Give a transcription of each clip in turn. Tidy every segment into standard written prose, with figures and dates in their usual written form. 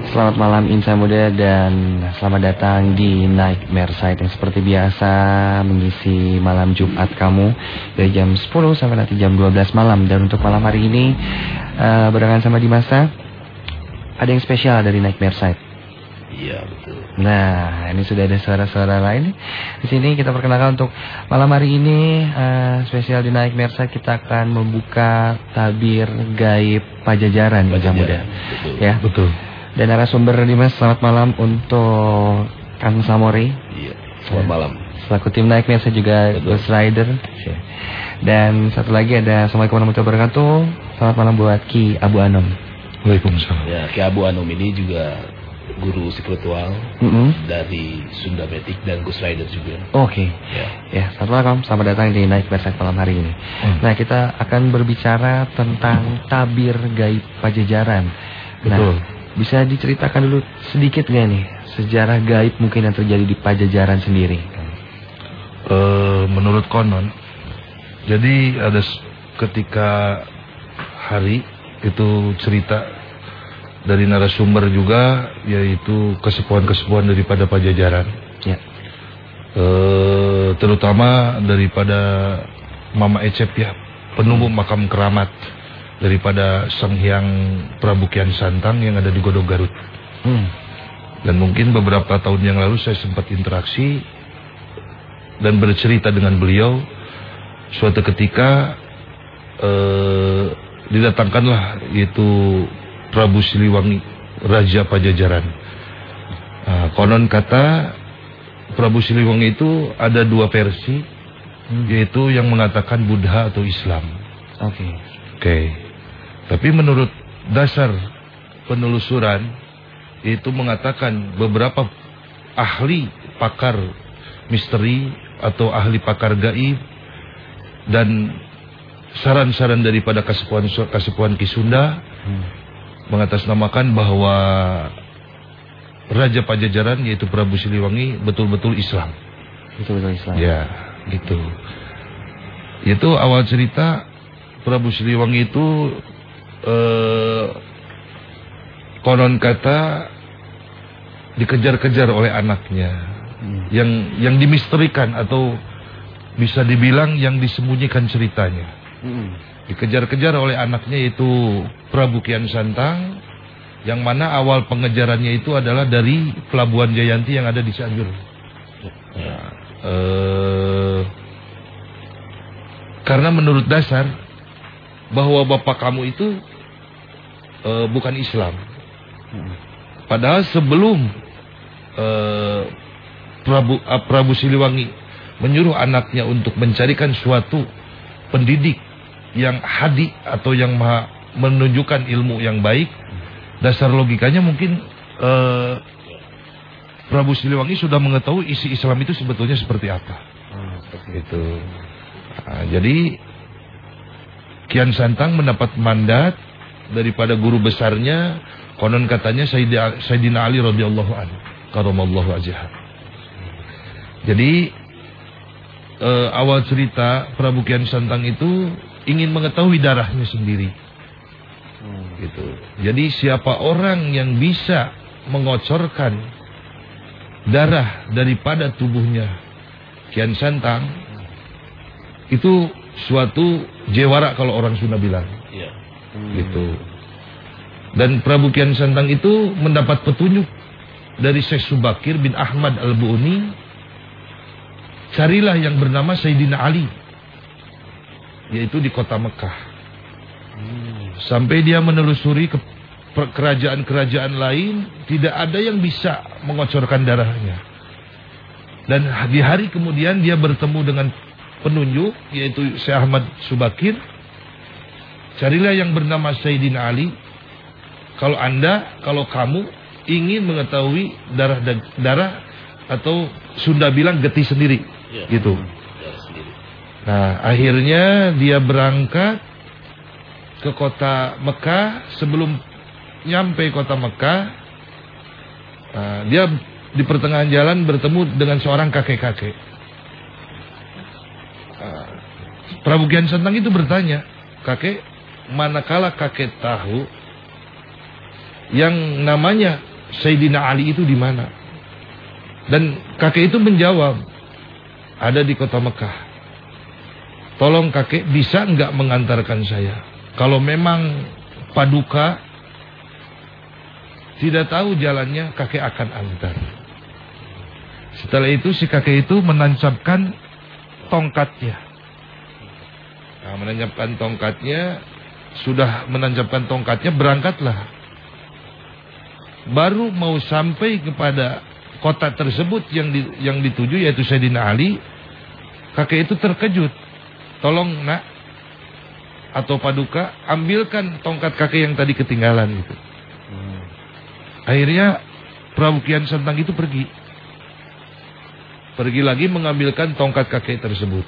Selamat malam insan muda dan selamat datang di Nightmare Site yang seperti biasa mengisi malam Jumat kamu dari jam 10 sampai nanti jam 12 malam. Dan untuk malam hari ini barengan sama Dimasa, ada yang spesial dari Nightmare Site. Iya betul. Nah, ini sudah ada suara-suara lain. Di sini kita perkenalkan untuk malam hari ini spesial di Nightmare Site, kita akan membuka tabir gaib Pajajaran insan muda. Betul. Ya, betul. Dan narasumber Dimas, selamat malam untuk Kang Samori. Iya, selamat malam. Selaku tim Nightmare saya juga Ghost Rider. Dan satu lagi ada Assalamualaikum warahmatullahi wabarakatuh. Selamat malam buat Ki Abu Anom. Waalaikumsalam. Ya, Ki Abu Anom ini juga guru spiritual dari Sunda Metik dan Ghost Rider juga. Oke. Ya, selamat malam. Selamat datang di Nightmare Site malam hari ini. Nah, kita akan berbicara tentang tabir gaib Pajajaran. Betul. Nah, bisa diceritakan dulu sedikit nggak nih sejarah gaib mungkin yang terjadi di Pajajaran sendiri? Menurut konon, jadi ada ketika hari itu cerita dari narasumber juga, yaitu kesepuhan-kesepuhan daripada Pajajaran. Ya. Terutama daripada Mama Ecep ya, penunggu makam keramat daripada Sang Hyang Prabu Kian Santang yang ada di Godog Garut. Dan mungkin beberapa tahun yang lalu saya sempat interaksi dan bercerita dengan beliau. Suatu ketika didatangkanlah yaitu Prabu Siliwangi, Raja Pajajaran. Konon kata Prabu Siliwangi itu ada dua versi, yaitu yang mengatakan Buddha atau Islam. Oke. Tapi menurut dasar penelusuran itu mengatakan beberapa ahli pakar misteri atau ahli pakar gaib dan saran-saran daripada Kasepuhan Ki Sunda mengatasnamakan bahwa Raja Pajajaran yaitu Prabu Siliwangi betul-betul Islam. Betul-betul Islam. Ya, gitu. Itu awal cerita. Prabu Siliwangi itu konon kata dikejar-kejar oleh anaknya, yang dimisterikan atau bisa dibilang yang disembunyikan ceritanya. Dikejar-kejar oleh anaknya yaitu Prabu Kian Santang, yang mana awal pengejarannya itu adalah dari Pelabuhan Jayanti yang ada di Cianjur. Karena menurut dasar bahwa bapak kamu itu bukan Islam. Padahal sebelum Prabu Siliwangi menyuruh anaknya untuk mencarikan suatu pendidik yang hadi atau yang menunjukkan ilmu yang baik, dasar logikanya mungkin Prabu Siliwangi sudah mengetahui isi Islam itu sebetulnya seperti apa. Gitu. Jadi Kian Santang mendapat mandat daripada guru besarnya, konon katanya Sayyidina Ali radhiyallahu anhu, karamallahu wajhah. Jadi awal cerita Prabu Kian Santang itu ingin mengetahui darahnya sendiri. Gitu. Jadi siapa orang yang bisa mengocorkan darah daripada tubuhnya Kian Santang, itu suatu jewara kalau orang Sunda bilang. Gitu. Dan Prabu Kian Santang itu mendapat petunjuk dari Syekh Subakir bin Ahmad Al-Bu'uni, carilah yang bernama Sayyidina Ali, yaitu di kota Mekah. Sampai dia menelusuri ke kerajaan-kerajaan lain, tidak ada yang bisa mengocorkan darahnya. Dan di hari kemudian dia bertemu dengan penunjuk, yaitu Syekh Ahmad Subakir. Carilah yang bernama Sayyidina Ali. Kalau kamu ingin mengetahui darah atau Sunda bilang geti sendiri, gitu. Nah, akhirnya dia berangkat ke kota Mekah. Sebelum nyampe kota Mekah, dia di pertengahan jalan bertemu dengan seorang kakek-kakek. Prabu Kian Santang itu bertanya, "Kakek, manakala kakek tahu yang namanya Sayyidina Ali itu di mana? Dan kakek itu menjawab, ada di kota Mekah. Tolong kakek bisa enggak mengantarkan saya? Kalau memang Paduka tidak tahu jalannya, kakek akan antar. Setelah itu si kakek itu menancapkan tongkatnya. Nah, menancapkan tongkatnya, sudah menancapkan tongkatnya, berangkatlah. Baru mau sampai kepada kota tersebut yang dituju, yaitu Sayyidina Ali, kakek itu terkejut. Tolong nak, atau Paduka, ambilkan tongkat kakek yang tadi ketinggalan gitu. Akhirnya Prabu Kian Santang itu pergi lagi mengambilkan tongkat kakek tersebut.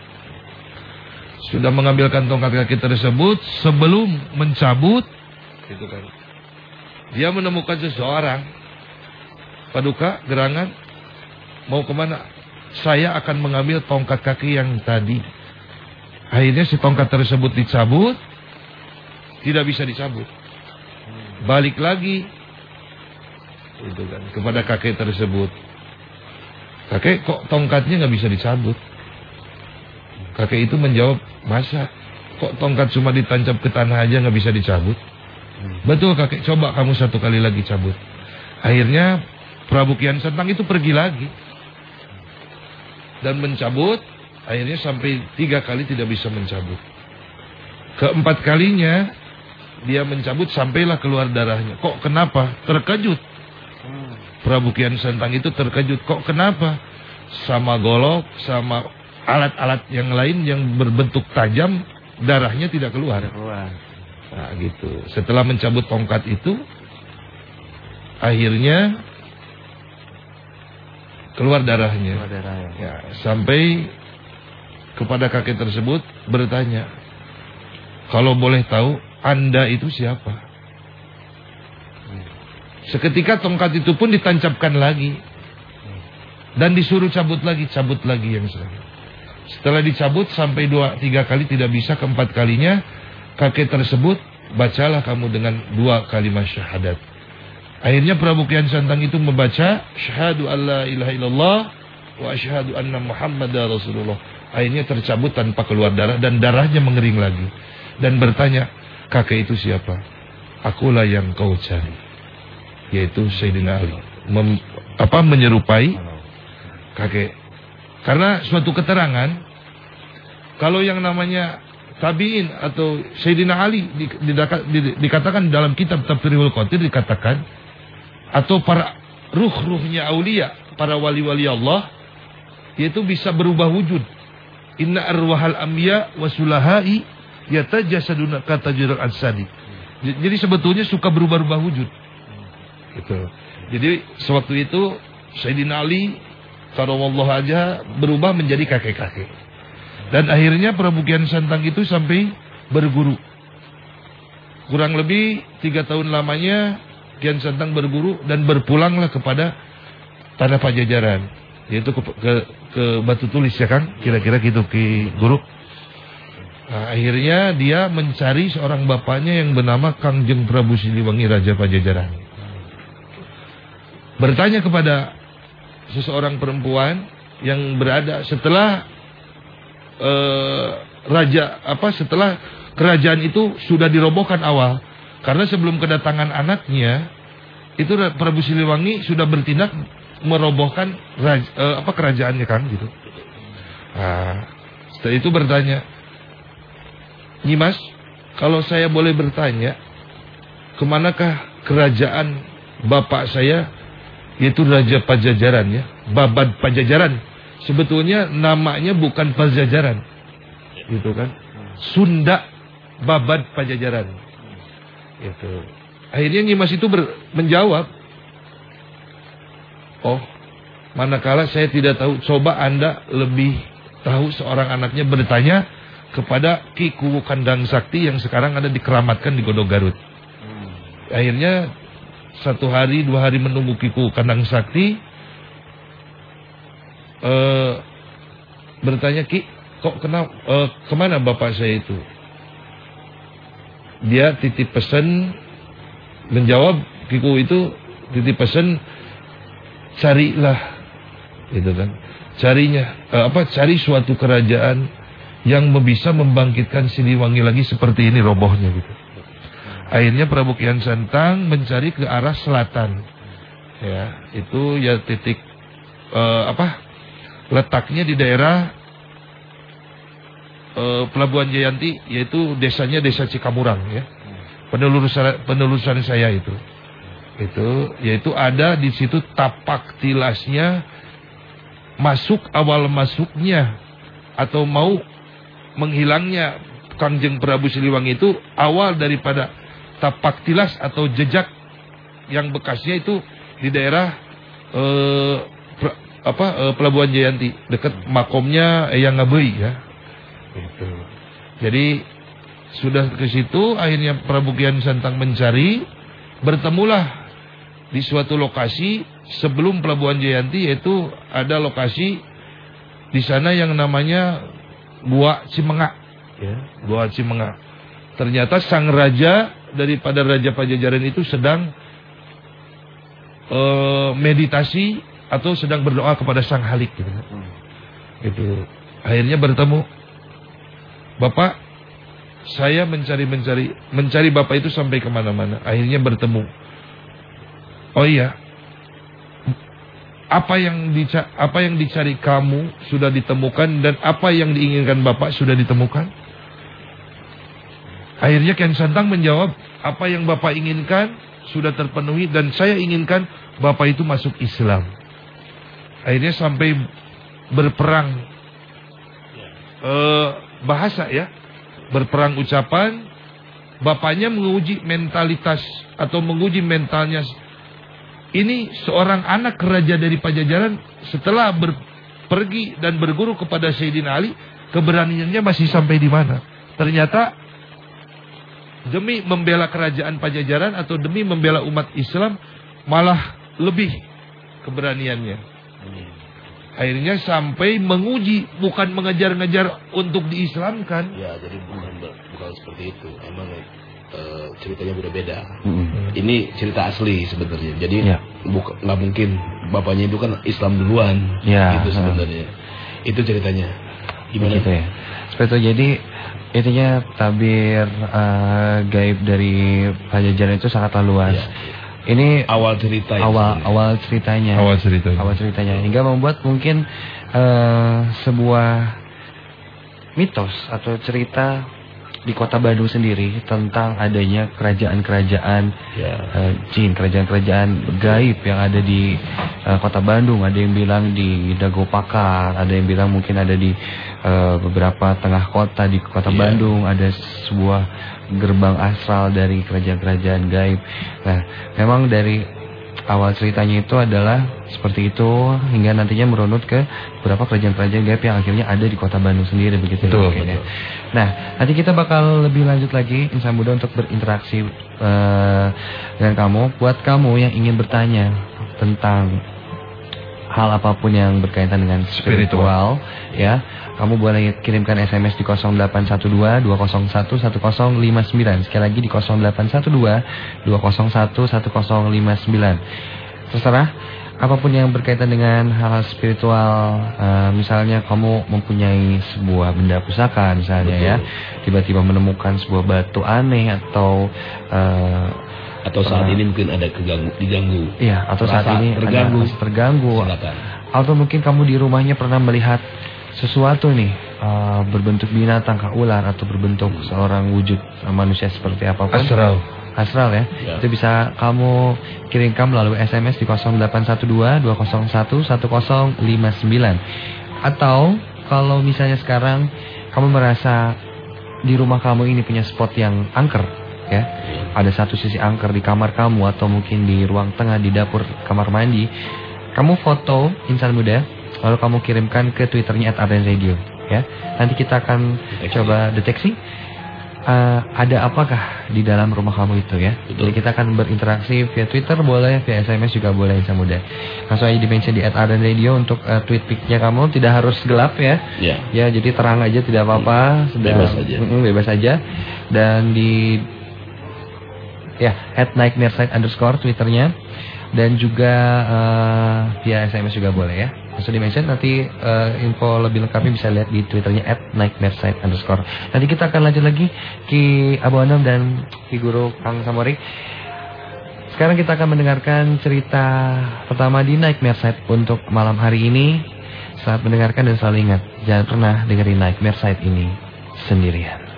Sudah mengambilkan tongkat kakek tersebut, sebelum mencabut, gitu kan, dia menemukan seseorang. Paduka, gerangan, mau kemana? Saya akan mengambil tongkat kaki yang tadi. Akhirnya si tongkat tersebut dicabut, tidak bisa dicabut. Balik lagi, itu kan, kepada kakek tersebut. Kakek, kok tongkatnya nggak bisa dicabut? Kakek itu menjawab, masa? Kok tongkat cuma ditancap ke tanah aja nggak bisa dicabut? Betul kakek, coba kamu satu kali lagi cabut. Akhirnya Prabu Kian Santang itu pergi lagi dan mencabut. Akhirnya sampai 3 kali tidak bisa mencabut. Keempat kalinya dia mencabut, sampailah keluar darahnya. Kok kenapa? Terkejut. Prabu Kian Santang itu terkejut. Kok kenapa? Sama golok, sama alat-alat yang lain yang berbentuk tajam, darahnya tidak keluar. Nah gitu. Setelah mencabut tongkat itu, akhirnya keluar darahnya. Ya, sampai kepada kakek tersebut bertanya, kalau boleh tahu, Anda itu siapa? Seketika tongkat itu pun ditancapkan lagi dan disuruh cabut lagi yang sama. Setelah dicabut sampai 2-3 kali tidak bisa, keempat kalinya kakek tersebut, bacalah kamu dengan 2 kalimat syahadat. Akhirnya Prabu Kian Santang itu membaca syahadu alla ilaha illallah wa asyhadu anna Muhammadar Rasulullah. Akhirnya tercabut tanpa keluar darah dan darahnya mengering lagi. Dan bertanya, kakek itu siapa? Akulah yang kau cari, yaitu Sayyidina Ali. Menyerupai kakek. Karena suatu keterangan, kalau yang namanya tabi'in atau Sayyidina Ali dikatakan dalam kitab Tafsirul Qadir, dikatakan, atau para ruh-ruhnya aulia, para wali-wali Allah, yaitu bisa berubah wujud. Inna arwahal amya wasulahai yatajasaduna katajirul ansadi. Jadi sebetulnya suka berubah-ubah wujud. Gitu. Jadi sewaktu itu Sayyidina Ali karamallahu aja berubah menjadi kakek-kakek. Dan akhirnya Prabu Kian Santang itu sampai berguru. Kurang lebih 3 tahun lamanya Kian Santang berguru dan berpulanglah kepada tanah Pajajaran, yaitu ke Batu Tulis, ya Kang, kira-kira gitu Ki Guru. Nah, akhirnya dia mencari seorang bapaknya yang bernama Kangjeng Prabu Siliwangi, Raja Pajajaran. Bertanya kepada seseorang perempuan yang berada setelah setelah kerajaan itu sudah dirobohkan awal. Karena sebelum kedatangan anaknya itu Prabu Siliwangi sudah bertindak merobohkan kerajaannya, Kang, gitu. Nah, setelah itu bertanya, Nyimas, kalau saya boleh bertanya, kemanakah kerajaan bapak saya, yaitu Raja Pajajaran, ya, Babad Pajajaran. Sebetulnya namanya bukan Pajajaran, gitu kan? Sunda Babad Pajajaran. Gitu. Akhirnya Nyimas itu menjawab, oh, manakala saya tidak tahu, coba Anda lebih tahu, seorang anaknya bertanya kepada Ki Kuwu Kandang Sakti yang sekarang ada dikeramatkan di Godong Garut. Akhirnya 1 hari 2 hari menunggu Ki Kuwu Kandang Sakti, bertanya, Ki, kok kemana bapak saya itu? Dia titip pesan, menjawab Ki Kuwu itu, titip pesan, carilah, gitu kan. Cari suatu kerajaan yang bisa membangkitkan Siliwangi lagi seperti ini robohnya gitu. Akhirnya Prabu Kian Santang mencari ke arah selatan. Ya, itu ya titik letaknya di daerah Pelabuhan Jayanti, yaitu desanya Desa Cikamurang ya. Penelusuran saya itu yaitu ada di situ tapak tilasnya, awal masuknya atau mau menghilangnya Kangjeng Prabu Siliwangi itu awal daripada tapak tilas atau jejak yang bekasnya itu di daerah Pelabuhan Jayanti, dekat makomnya Eyang Ngabei ya. Gitu. Jadi sudah ke situ, akhirnya Prabu Kian Santang mencari, bertemulah di suatu lokasi sebelum Pelabuhan Jayanti, yaitu ada lokasi di sana yang namanya Gua Cimengak ya, Gua Cimengak. Ternyata sang raja daripada Raja Pajajaran itu sedang meditasi atau sedang berdoa kepada Sang Halik gitu. Gitu. Akhirnya bertemu. Bapak, saya mencari Bapak itu sampai kemana-mana. Akhirnya bertemu. Oh iya, apa yang dicari kamu sudah ditemukan, dan apa yang diinginkan Bapak sudah ditemukan. Akhirnya Kian Santang menjawab, apa yang Bapak inginkan sudah terpenuhi, dan saya inginkan Bapak itu masuk Islam. Akhirnya sampai berperang bahasa ya, berperang ucapan. Bapaknya menguji mentalitas atau menguji mentalnya. Ini seorang anak raja dari Pajajaran, setelah pergi dan berguru kepada Sayyidina Ali, keberaniannya masih sampai di mana. Ternyata demi membela kerajaan Pajajaran atau demi membela umat Islam, malah lebih keberaniannya. Akhirnya sampai menguji, bukan mengejar-ngejar untuk diislamkan. Ya, jadi bukan seperti itu. Emang ceritanya berbeda. Ini cerita asli sebenarnya. Jadi nggak mungkin bapaknya itu kan Islam duluan. Ya, itu sebenarnya. Itu ceritanya. Gimana? Gitu ya. Seperti itu. Jadi intinya tabir gaib dari Pajajaran itu sangat luas. Ya. Ini awal ceritanya hingga membuat mungkin sebuah mitos atau cerita di Kota Bandung sendiri tentang adanya kerajaan-kerajaan jin, kerajaan-kerajaan gaib yang ada di Kota Bandung. Ada yang bilang di Dago Pakar, ada yang bilang mungkin ada di beberapa tengah kota di Kota Bandung, ada sebuah gerbang astral dari kerajaan-kerajaan gaib. Nah, memang dari awal ceritanya itu adalah seperti itu, hingga nantinya merunut ke beberapa kerajaan-kerajaan gaib yang akhirnya ada di Kota Bandung sendiri, begitu. Betul. Nah, nanti kita bakal lebih lanjut lagi Insan Muda untuk berinteraksi dengan kamu. Buat kamu yang ingin bertanya tentang hal apapun yang berkaitan dengan spiritual, ya, kamu boleh kirimkan SMS di 0812-201-1059. Sekali lagi di 0812-201-1059. Terserah, apapun yang berkaitan dengan hal spiritual, misalnya kamu mempunyai sebuah benda pusaka misalnya. Betul. Ya, tiba-tiba menemukan sebuah batu aneh atau saat ini mungkin ada diganggu. Iya, atau saat ini terganggu. Silakan. Atau mungkin kamu di rumahnya pernah melihat sesuatu nih, berbentuk binatang, kah ular, atau berbentuk seorang wujud manusia seperti apapun. Astral ya. Itu bisa kamu kirimkan melalui SMS di 0812-201-1059. Atau kalau misalnya sekarang kamu merasa di rumah kamu ini punya spot yang angker, ya, ada satu sisi angker di kamar kamu, atau mungkin di ruang tengah, di dapur, kamar mandi, kamu foto Insan Muda, lalu kamu kirimkan ke Twitternya @ardenradio, ya. Nanti kita akan coba deteksi ada apakah di dalam rumah kamu itu, ya. Betul. Jadi kita akan berinteraksi via Twitter boleh, via SMS juga boleh, Insan Muda. Langsung aja di-mention di @ardenradio untuk tweet pic-nya kamu, tidak harus gelap ya. Ya, jadi terang aja, tidak apa-apa, bebas saja. Bebas saja. Dan di Ya, @nightmareside_ Twitternya. Dan juga via SMS juga boleh ya. Langsung di-mention nanti info lebih lengkapnya bisa lihat di Twitternya @nightmareside_. Nanti kita akan lanjut lagi Ki Abu Anom dan Ki Guru Kang Samori. Sekarang kita akan mendengarkan cerita pertama di Nightmare Side untuk malam hari ini. Saat mendengarkan dan selalu ingat, jangan pernah dengerin Nightmare Side ini sendirian.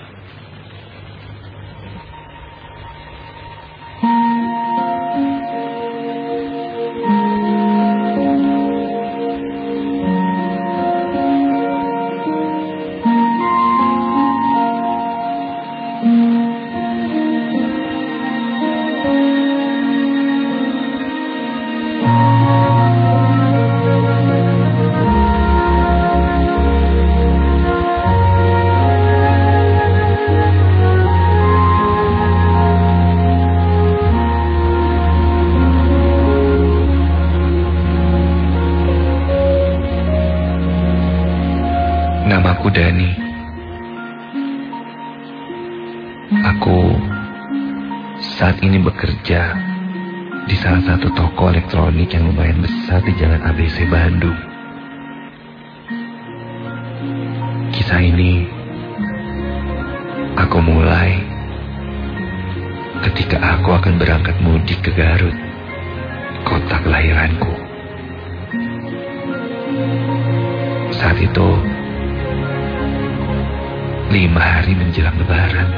Namaku Dani. Aku saat ini bekerja di salah satu toko elektronik yang lumayan besar di Jalan ABC Bandung. Kisah ini aku mulai ketika aku akan berangkat mudik ke Garut, kota kelahiranku. Saat itu 5 hari menjelang Lebaran.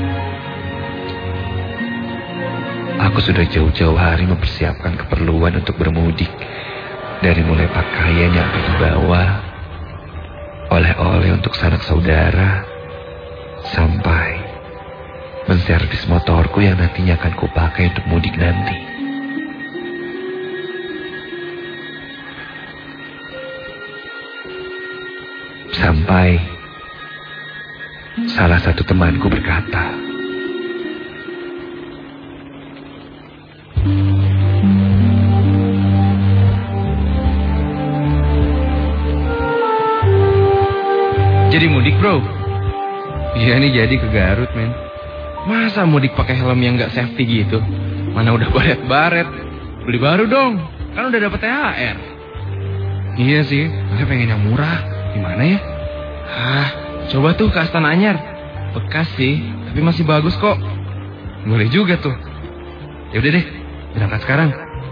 Aku sudah jauh-jauh hari mempersiapkan keperluan untuk bermudik. Dari mulai pakaian yang akan dibawa, oleh-oleh untuk sanak saudara, sampai menservis motorku yang nantinya akan kupakai untuk mudik nanti. Sampai salah satu temanku berkata, "Jadi mudik, bro?" "Iya nih, jadi ke Garut, men." "Masa mudik pakai helm yang gak safety gitu? Mana udah baret-baret. Beli baru dong, kan udah dapet THR." "Iya sih, saya pengen yang murah. Gimana ya?" Coba tuh ke Astana Anyar. Bekas sih, tapi masih bagus kok." "Boleh juga tuh. Ya udah deh, berangkat sekarang."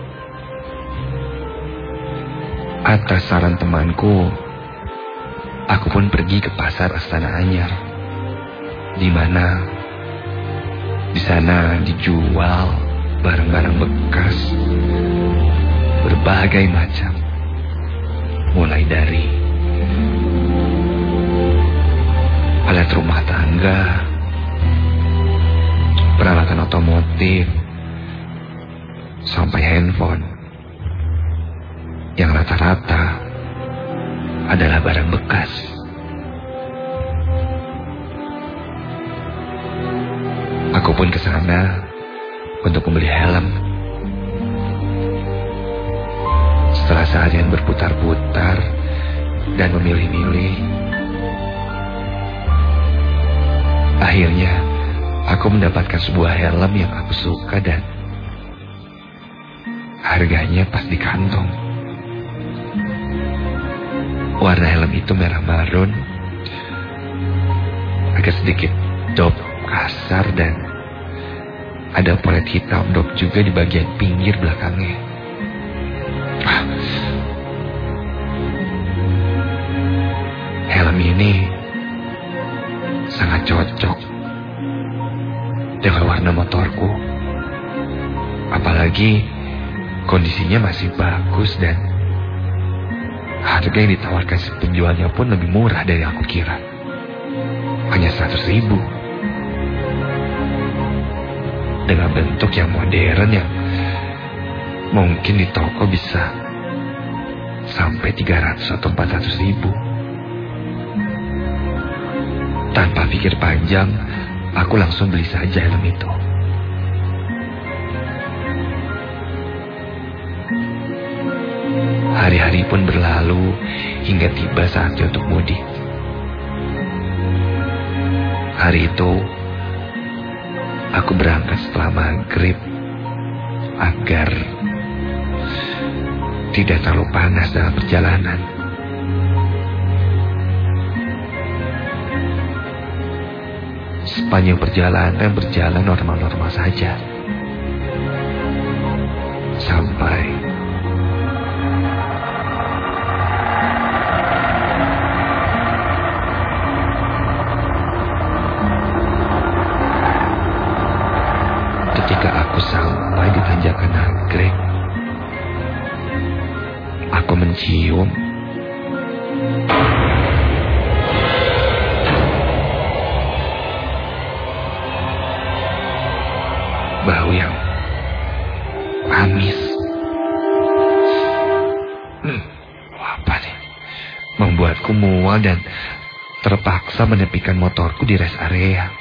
Atas saran temanku, aku pun pergi ke pasar Astana Anyar, di mana di sana dijual barang-barang bekas berbagai macam, mulai dari alat rumah tangga, peralatan otomotif, sampai handphone, yang rata-rata adalah barang bekas. Aku pun ke sana untuk membeli helm. Setelah seharian berputar-putar dan memilih-milih, akhirnya aku mendapatkan sebuah helm yang aku suka dan harganya pas di kantong. Warna helm itu merah marun, agak sedikit dop kasar dan ada polet hitam dop juga di bagian pinggir belakangnya. Helm ini sangat cocok dengan warna motorku. Apalagi kondisinya masih bagus dan harga yang ditawarkan si penjualnya pun lebih murah dari yang aku kira. Hanya 100.000. Dengan bentuk yang modern yang mungkin di toko bisa sampai 300 atau 400.000. Tanpa pikir panjang, aku langsung beli saja helm itu. Hari-hari pun berlalu hingga tiba saatnya untuk mudik. Hari itu Aku berangkat setelah maghrib agar tidak terlalu panas dalam perjalanan. Sepanjang perjalanan berjalan normal-normal saja. Sampai ketika aku sampai di tanjakan anggrek, aku mencium bau yang amis. Apa nih? Membuatku mual dan terpaksa menepikan motorku di rest area.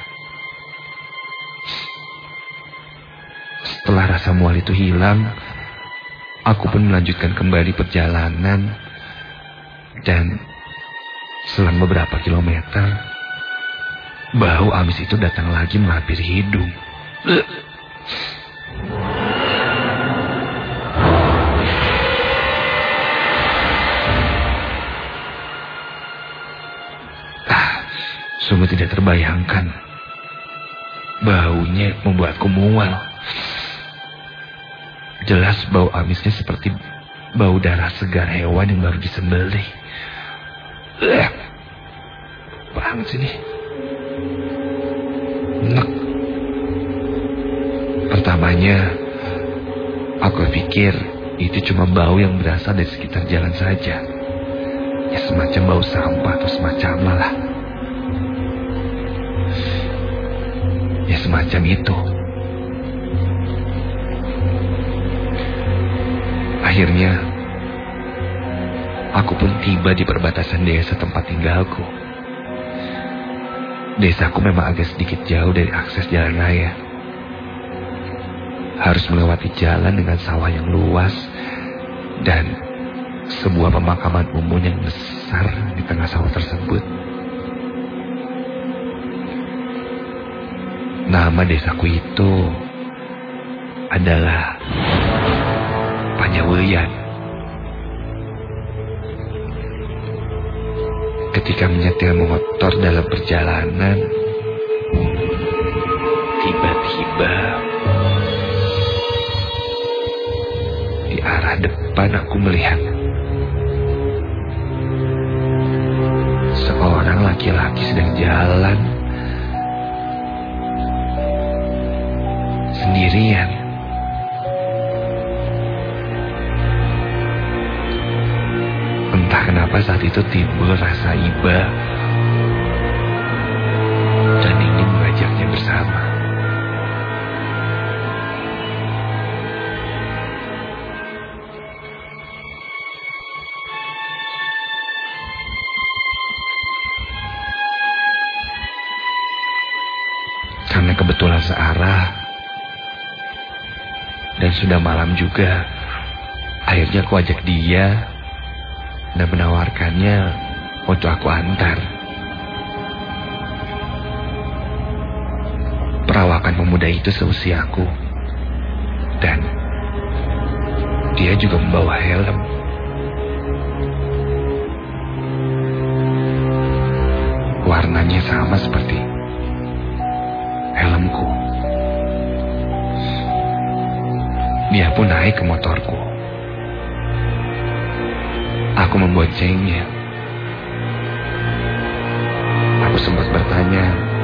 Setelah rasa mual itu hilang, aku pun melanjutkan kembali perjalanan. Dan selang beberapa kilometer, bau amis itu datang lagi menghampiri hidung. Sungguh tidak terbayangkan. Baunya membuatku mual. Jelas bau amisnya seperti bau darah segar hewan yang baru disembelih. Banget sini. Enak. Pertamanya, aku pikir itu cuma bau yang berasal dari sekitar jalan saja. Ya semacam bau sampah atau semacamnya lah. Ya semacam itu. Akhirnya, aku pun tiba di perbatasan desa tempat tinggalku. Desaku memang agak sedikit jauh dari akses jalan raya. Harus melewati jalan dengan sawah yang luas dan sebuah pemakaman umum yang besar di tengah sawah tersebut. Nama desaku itu adalah Panjaweyan. Ketika menyetir motor dalam perjalanan, tiba-tiba di arah depan aku melihat seorang laki-laki sedang jalan sendirian. Entah kenapa saat itu timbul rasa iba dan ingin mengajaknya bersama. Karena kebetulan searah dan sudah malam juga, akhirnya aku ajak dia dan menawarkannya untuk aku antar. Perawakan pemuda itu seusiaku, dan dia juga membawa helm. Warnanya sama seperti helmku. Dia pun naik ke motorku. Aku memboncengnya. Aku sempat bertanya,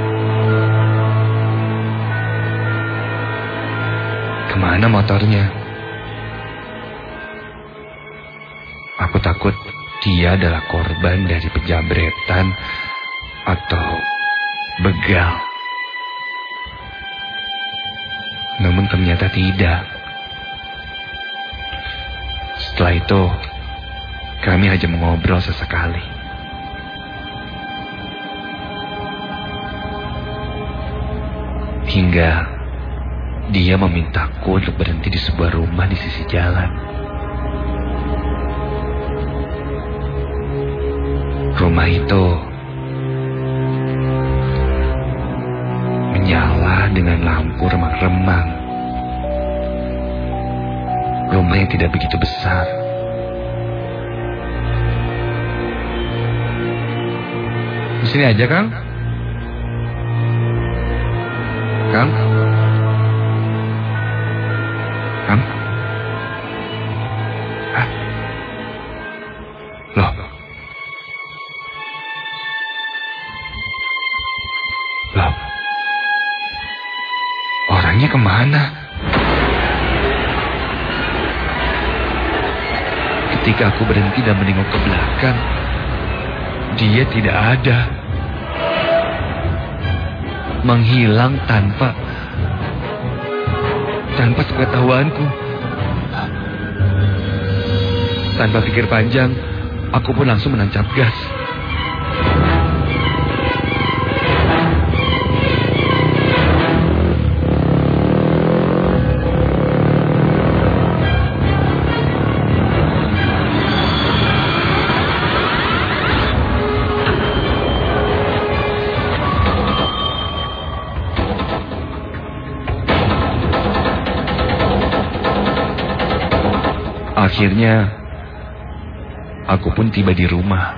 kemana motornya? Aku takut dia adalah korban dari penjambretan atau begal. Namun ternyata tidak. Setelah itu, kami hanya mengobrol sesekali. Hingga dia memintaku untuk berhenti di sebuah rumah di sisi jalan. Rumah itu menyala rumah dengan lampu remang-remang. Rumah yang tidak begitu besar. Di sini aja, Kang. Kang? Kang? Hah? Loh? Loh? Orangnya kemana? Ketika aku berhenti dan menengok ke belakang, dia tidak ada. Menghilang tanpa sepengetahuanku. Tanpa pikir panjang, aku pun langsung menancap gas. Akhirnya, aku pun tiba di rumah.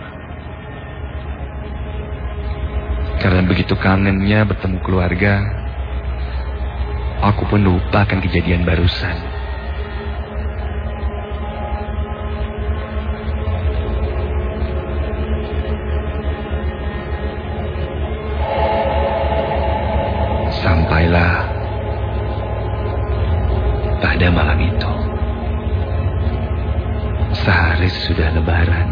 Karena begitu kangennya bertemu keluarga, aku pun lupa akan kejadian barusan. Sampailah pada malam itu. Sehari sesudah Lebaran.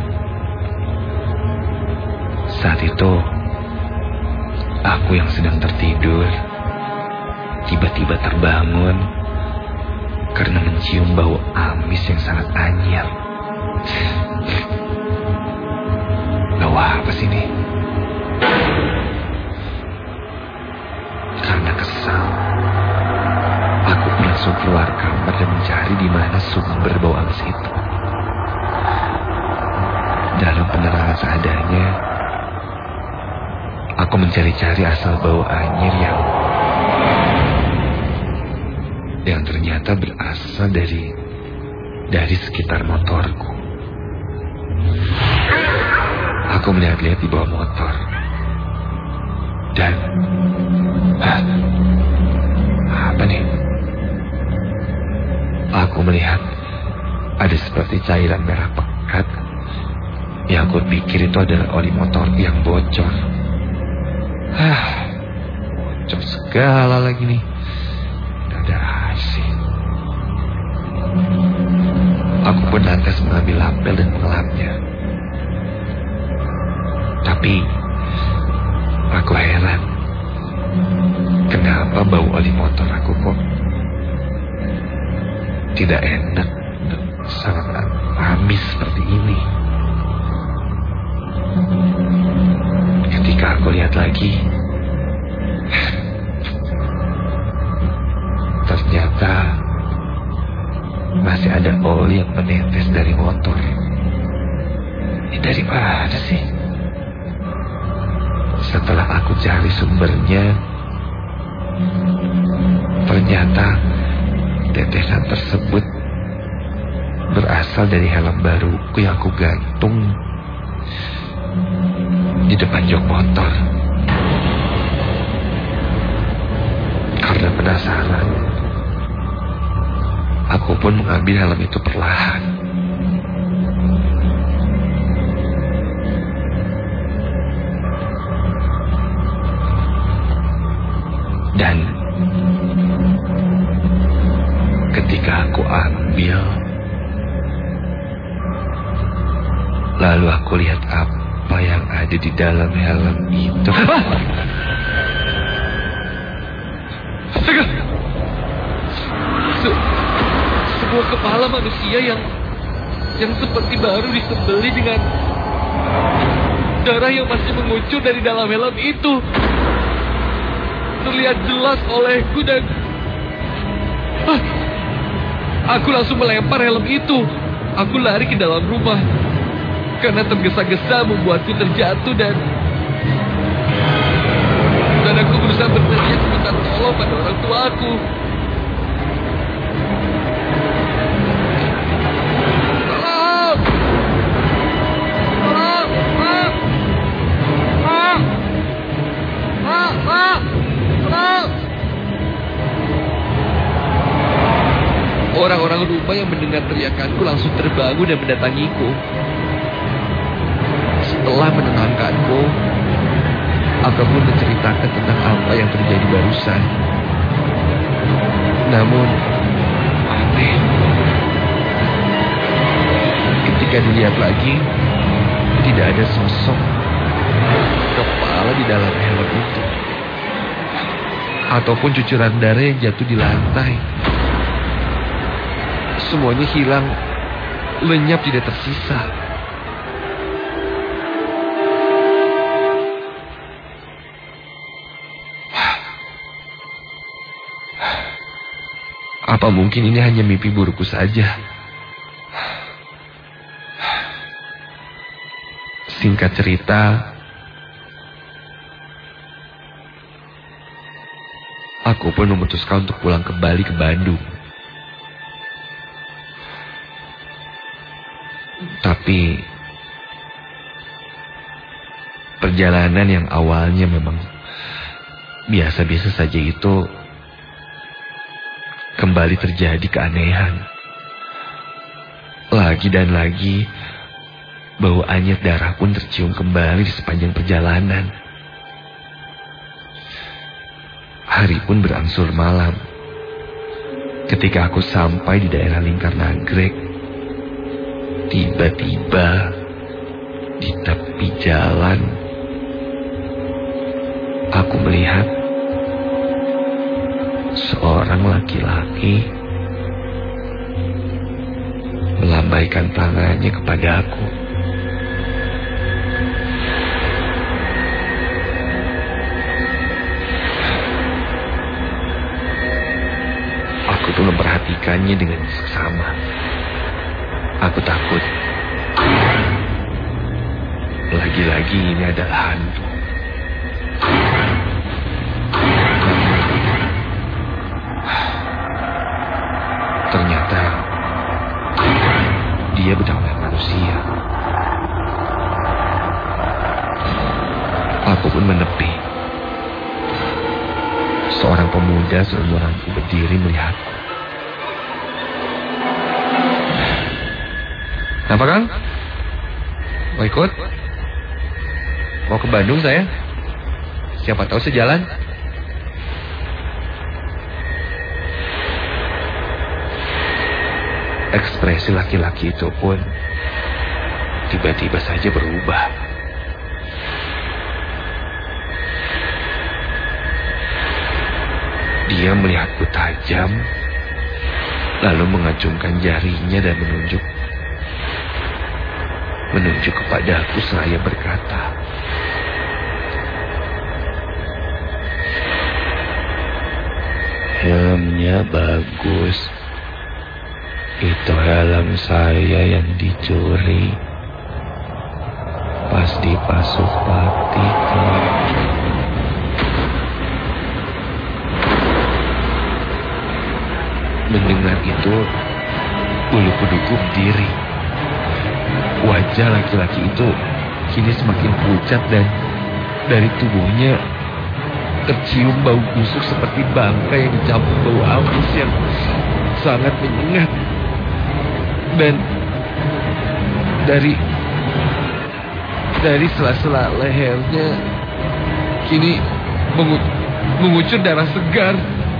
Saat itu, aku yang sedang tertidur tiba-tiba terbangun karena mencium bau amis yang sangat anyir. Bau apa sih ini? Karena kesal, aku langsung keluar kamar dan mencari di mana sumber bau amis itu. Dalam penerangan seadanya, aku mencari-cari asal bau anyir yang ternyata berasal dari sekitar motorku. Aku melihat-lihat di bawah motor. Dan apa nih? Aku melihat ada seperti cairan merah pekat. Yang aku pikir itu adalah oli motor yang bocor. Bocor segala lagi nih. Ada sih. Aku pun lantas mengambil lapel dan mengelapnya. Tapi aku heran, kenapa bau oli motor aku kok tidak enak dan sangat amis seperti ini. Ketika aku lihat lagi, ternyata masih ada oli yang menetes dari motor. Ini dari mana sih? Setelah aku cari sumbernya, ternyata tetesan tersebut berasal dari helm baruku yang aku gantung di depan jok motor. Karena penasaran, aku pun mengambil helm itu perlahan. Dan ketika aku ambil, lalu aku lihat apa yang ada di dalam helm itu. Sebuah kepala manusia yang seperti baru disembelih dengan darah yang masih mengucur dari dalam helm itu. Terlihat jelas olehku dan aku langsung melempar helm itu. Aku lari ke dalam rumah karena tergesa-gesa membuatku terjatuh dan dan aku berusaha berteriak minta tolong pada orang tua aku. Tolong! Tolong! Tolong! Orang-orang rumah yang mendengar teriakanku langsung terbangun dan mendatangiku. Setelah menenangkanku, aku pun menceritakan tentang apa yang terjadi barusan. Namun, aneh. Ketika dilihat lagi, tidak ada sosok kepala di dalam helm itu. Ataupun cucuran darah yang jatuh di lantai. Semuanya hilang, lenyap, tidak tersisa. Apa mungkin ini hanya mimpi burukku saja? Singkat cerita, aku pun memutuskan untuk pulang kembali ke Bandung. Tapi perjalanan yang awalnya memang biasa-biasa saja itu kembali terjadi keanehan. Lagi dan lagi, bau anyir darah pun tercium kembali di sepanjang perjalanan. Hari pun berangsur malam. Ketika aku sampai di daerah Lingkar Nagrek, tiba-tiba di tepi jalan, aku melihat seorang laki-laki melambaikan tangannya kepada aku. Aku pun memperhatikannya dengan seksama. Aku takut. Lagi-lagi ini adalah hantu. Ternyata dia benar-benar manusia. Aku pun menepi. Seorang pemuda seumuranku berdiri melihatku. Kenapa, Kang? Mau ikut? Mau ke Bandung saya? Siapa tahu sejalan. Ekspresi laki-laki itu pun tiba-tiba saja berubah. Dia melihatku tajam, lalu mengacungkan jarinya dan menunjuk kepadaku seraya berkata, "Helmnya bagus. Itu helm saya yang dicuri pas di Pasupati, Kang." Mendengar itu, bulu kuduku berdiri. Wajah laki-laki itu kini semakin pucat dan dari tubuhnya tercium bau busuk seperti bangkai yang dicampur bau amis yang sangat menyengat. Dan dari sela-sela lehernya kini mengucur darah segar.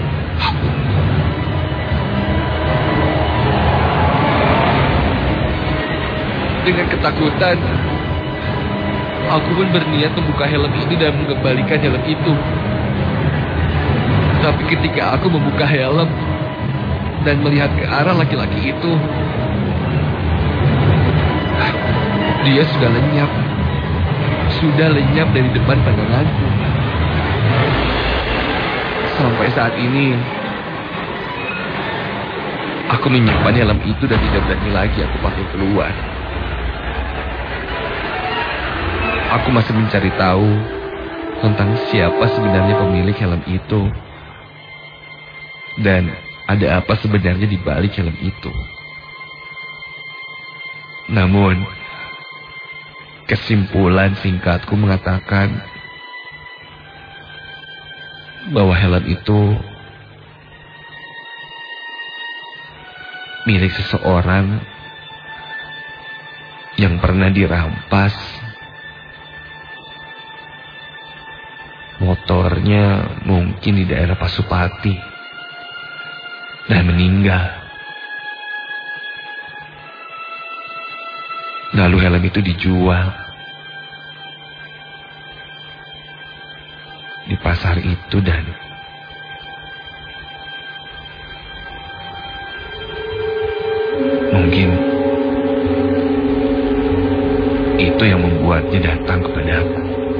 Dengan ketakutan, aku pun berniat membuka helm ini dan mengembalikan helm itu. Tapi ketika aku membuka helm dan melihat ke arah laki-laki itu, dia sudah lenyap dari depan pandanganku. Sampai saat ini, aku menyimpan helm itu dan tidak berani lagi aku pakai keluar. Aku masih mencari tahu tentang siapa sebenarnya pemilik helm itu. Dan ada apa sebenarnya di balik helm itu. Namun, kesimpulan singkatku mengatakan bahwa helm itu milik seseorang yang pernah dirampas motornya mungkin di daerah Pasupati dan meninggal. Lalu helm itu dijual di pasar itu dan mungkin itu yang membuatnya datang kepadaku.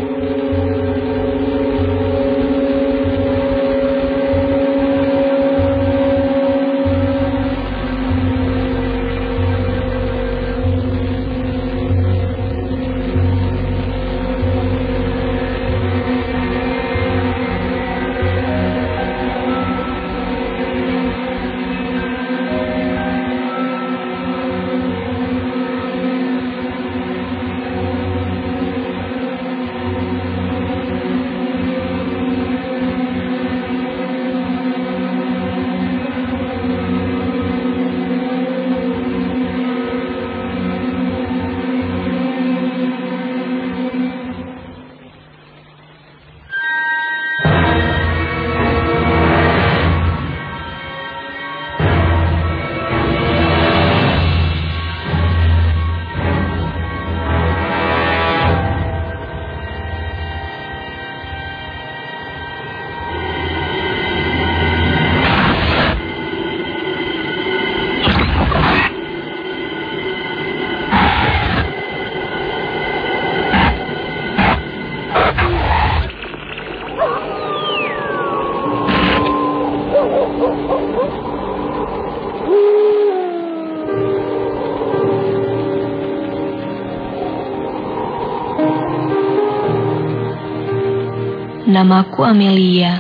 Namaku Amelia.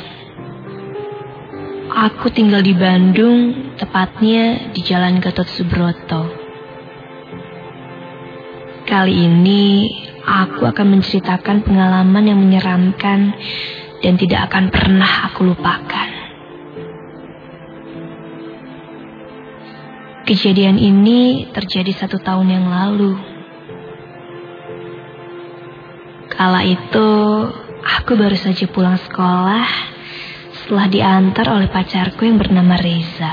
Aku tinggal di Bandung, tepatnya di Jalan Gatot Subroto. Kali ini aku akan menceritakan pengalaman yang menyeramkan dan tidak akan pernah aku lupakan. Kejadian ini terjadi 1 tahun yang lalu. Kala itu aku baru saja pulang sekolah setelah diantar oleh pacarku yang bernama Reza.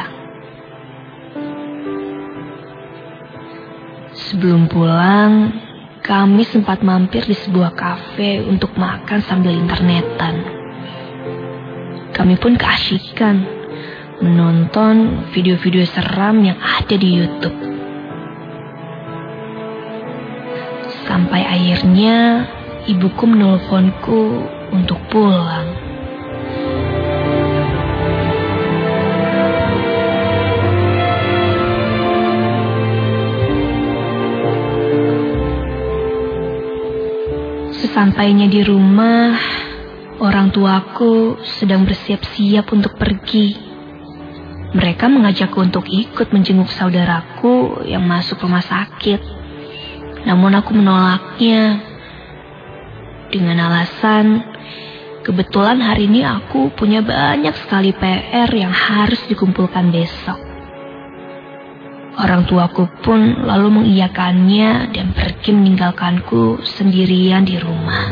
Sebelum pulang, kami sempat mampir di sebuah kafe untuk makan sambil internetan. Kami pun keasyikan menonton video-video seram yang ada di YouTube. Sampai akhirnya ibuku menelponku untuk pulang. Sesampainya di rumah, orang tuaku sedang bersiap-siap untuk pergi. Mereka mengajakku untuk ikut menjenguk saudaraku yang masuk rumah sakit. Namun aku menolaknya dengan alasan kebetulan hari ini aku punya banyak sekali PR yang harus dikumpulkan besok. Orang tuaku pun lalu mengiyakannya dan pergi meninggalkanku sendirian di rumah.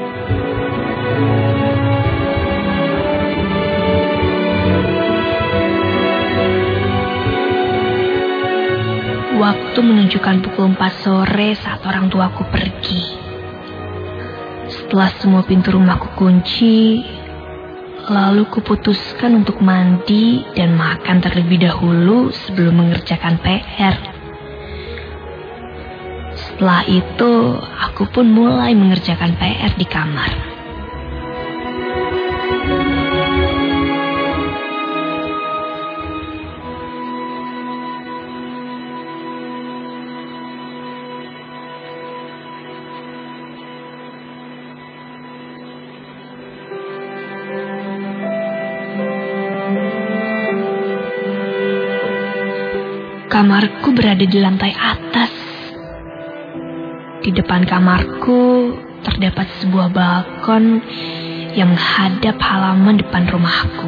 Waktu menunjukkan pukul 4 sore saat orang tuaku pergi. Setelah semua pintu rumahku kunci, lalu kuputuskan untuk mandi dan makan terlebih dahulu sebelum mengerjakan PR. Setelah itu, aku pun mulai mengerjakan PR di kamar. Kamarku berada di lantai atas. Di depan kamarku terdapat sebuah balkon yang menghadap halaman depan rumahku.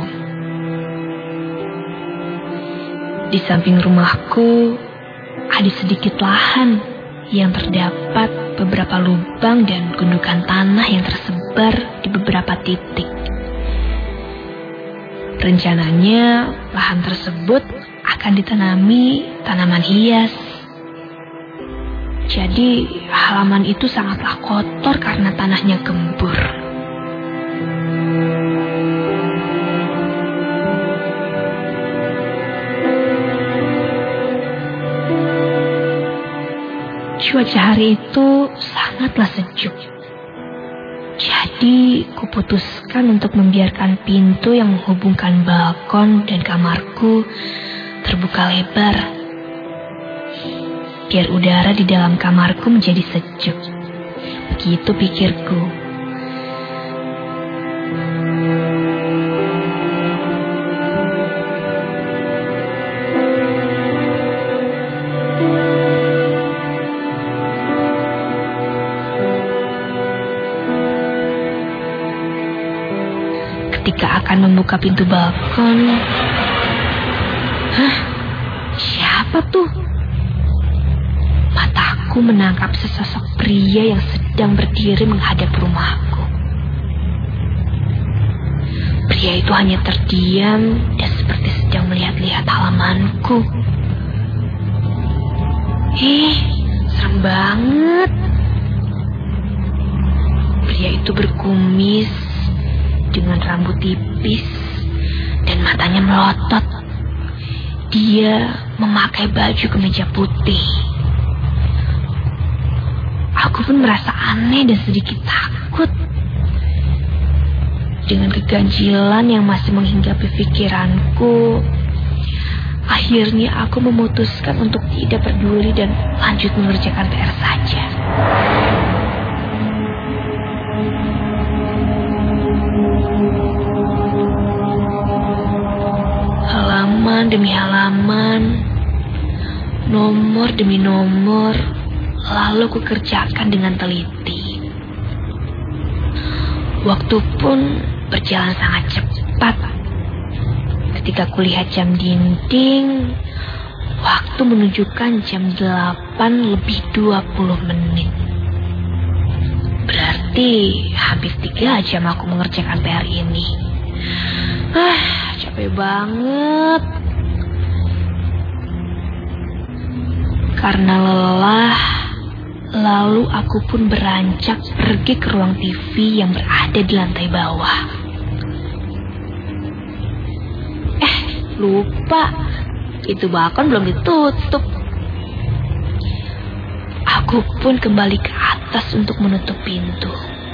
Di samping rumahku ada sedikit lahan yang terdapat beberapa lubang dan gundukan tanah yang tersebar di beberapa titik. Rencananya lahan tersebut akan ditanami tanaman hias. Jadi halaman itu sangatlah kotor karena tanahnya gembur. Cuaca hari itu sangatlah sejuk. Jadi kuputuskan untuk membiarkan pintu yang menghubungkan balkon dan kamarku terbuka lebar. Biar udara di dalam kamarku menjadi sejuk. Begitu pikirku. Ketika akan membuka pintu balkon, siapa tuh? Mataku menangkap sesosok pria yang sedang berdiri menghadap rumahku. Pria itu hanya terdiam dan seperti sedang melihat-lihat halamanku. Serem banget. Pria itu berkumis dengan rambut tipis dan matanya melotot. Dia memakai baju kemeja putih. Aku pun merasa aneh dan sedikit takut. Dengan keganjilan yang masih menghinggapi pikiranku, akhirnya aku memutuskan untuk tidak peduli dan lanjut mengerjakan PR saja. Halaman demi halaman, nomor demi nomor, lalu kukerjakan dengan teliti. Waktu pun berjalan sangat cepat. Ketika kulihat jam dinding, waktu menunjukkan jam 8:20. Berarti hampir 3 jam aku mengerjakan PR ini. Capek banget. Karena lelah, lalu aku pun beranjak pergi ke ruang TV yang berada di lantai bawah. Lupa, itu balkon belum ditutup. Aku pun kembali ke atas untuk menutup pintu.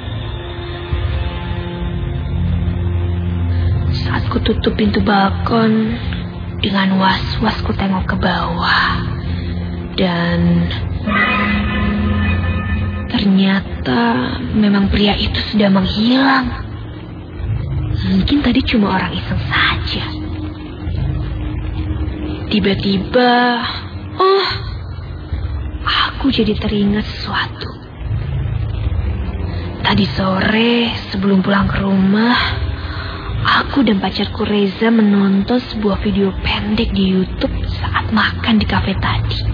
Saat ku tutup pintu balkon, dengan was-was ku tengok ke bawah. Dan ternyata memang pria itu sudah menghilang. Mungkin tadi cuma orang iseng saja. Tiba-tiba, aku jadi teringat sesuatu. Tadi sore sebelum pulang ke rumah, aku dan pacarku Reza menonton sebuah video pendek di YouTube saat makan di kafe tadi.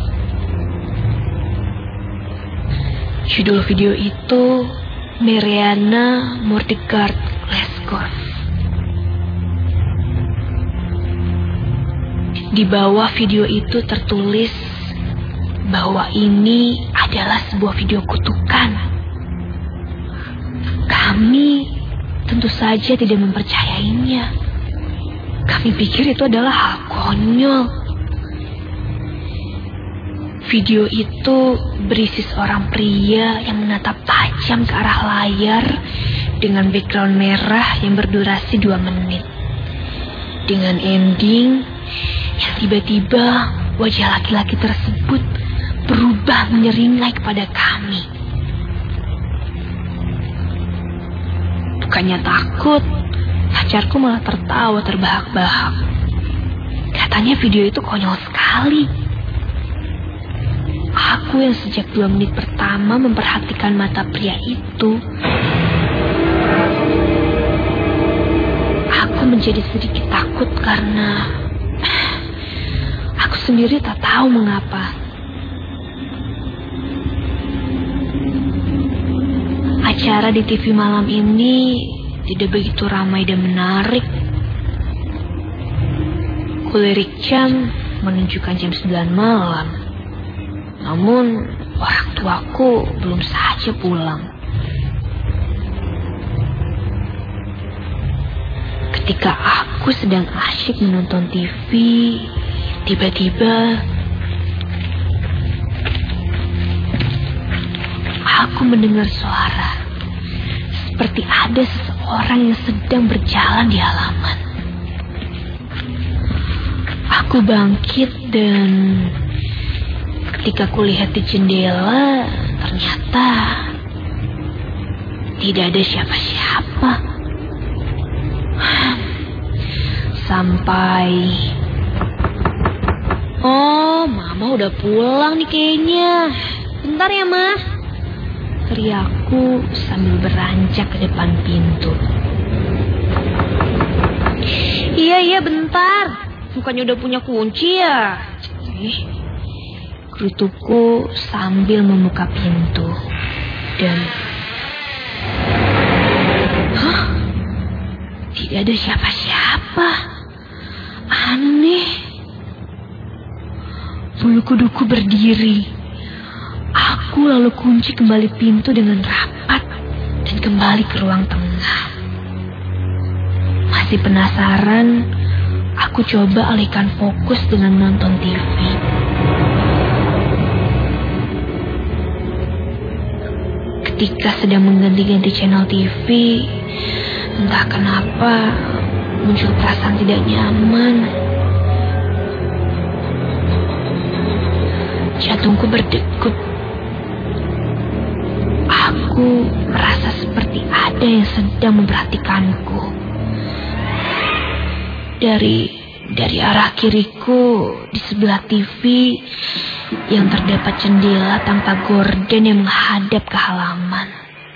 Judul video itu Mariana Mordegard Lescorf. Di bawah video itu tertulis bahwa ini adalah sebuah video kutukan. Kami tentu saja tidak mempercayainya. Kami pikir itu adalah hal konyol. Video itu berisi seorang pria yang menatap tajam ke arah layar dengan background merah yang berdurasi 2 menit. Dengan ending yang tiba-tiba wajah laki-laki tersebut berubah menyeringai kepada kami. Bukannya takut, pacarku malah tertawa terbahak-bahak. Katanya video itu konyol sekali. aku yang sejak 2 menit pertama memperhatikan mata pria itu. Aku menjadi sedikit takut karena aku sendiri tak tahu mengapa. Acara di TV malam ini tidak begitu ramai dan menarik. Kulirik jam menunjukkan jam 9 malam. Namun orang tuaku belum saja pulang. Ketika aku sedang asyik menonton TV, tiba-tiba aku mendengar suara seperti ada seseorang yang sedang berjalan di halaman. Aku bangkit dan ketika kulihat di jendela, ternyata tidak ada siapa-siapa. Sampai... Oh, Mama udah pulang nih kayaknya. Bentar ya, Ma. Teriakku sambil beranjak ke depan pintu. Iya, bentar. Bukannya udah punya kunci ya? Gerutuku sambil membuka pintu. Dan... Hah? Tidak ada siapa-siapa. Aneh. Bulu kuduku berdiri. Aku lalu kunci kembali pintu dengan rapat dan kembali ke ruang tengah. Masih penasaran, aku coba alihkan fokus dengan nonton TV. Ketika sedang mengganti-ganti channel TV, entah kenapa muncul perasaan tidak nyaman. Jantungku berdegup. Aku merasa seperti ada yang sedang memperhatikanku. Dari arah kiriku di sebelah TV yang terdapat jendela tanpa gorden yang menghadap ke halaman.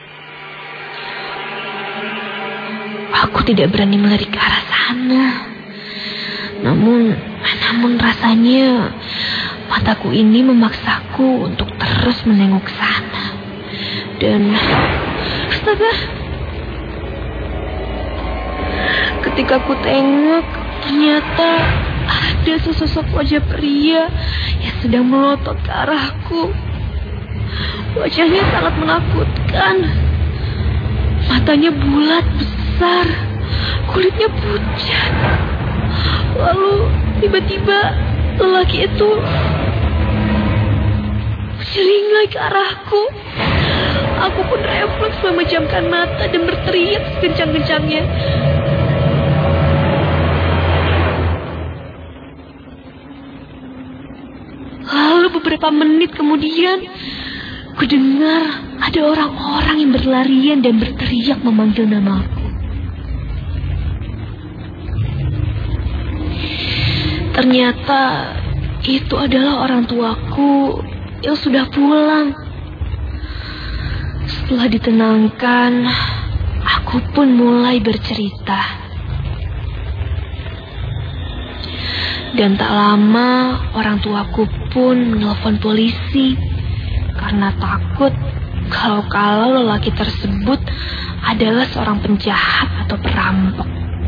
Aku tidak berani melirik ke arah sana. Namun rasanya mataku ini memaksaku untuk terus menengok ke sana. Dan astaga, ketika aku tengok, ternyata ada sesosok wajah pria yang sedang melotot ke arahku. Wajahnya sangat menakutkan. Matanya bulat besar, kulitnya pucat. Lalu tiba-tiba lelaki itu menyeringai ke arahku. Aku pun refleks memejamkan mata dan berteriak sekencang-kencangnya. Lalu beberapa menit kemudian, ku dengar ada orang-orang yang berlarian dan berteriak memanggil namaku. Ternyata itu adalah orang tuaku yang sudah pulang. Setelah ditenangkan, aku pun mulai bercerita. Dan tak lama orang tuaku pun menelpon polisi karena takut kalau lelaki tersebut adalah seorang penjahat atau perampok.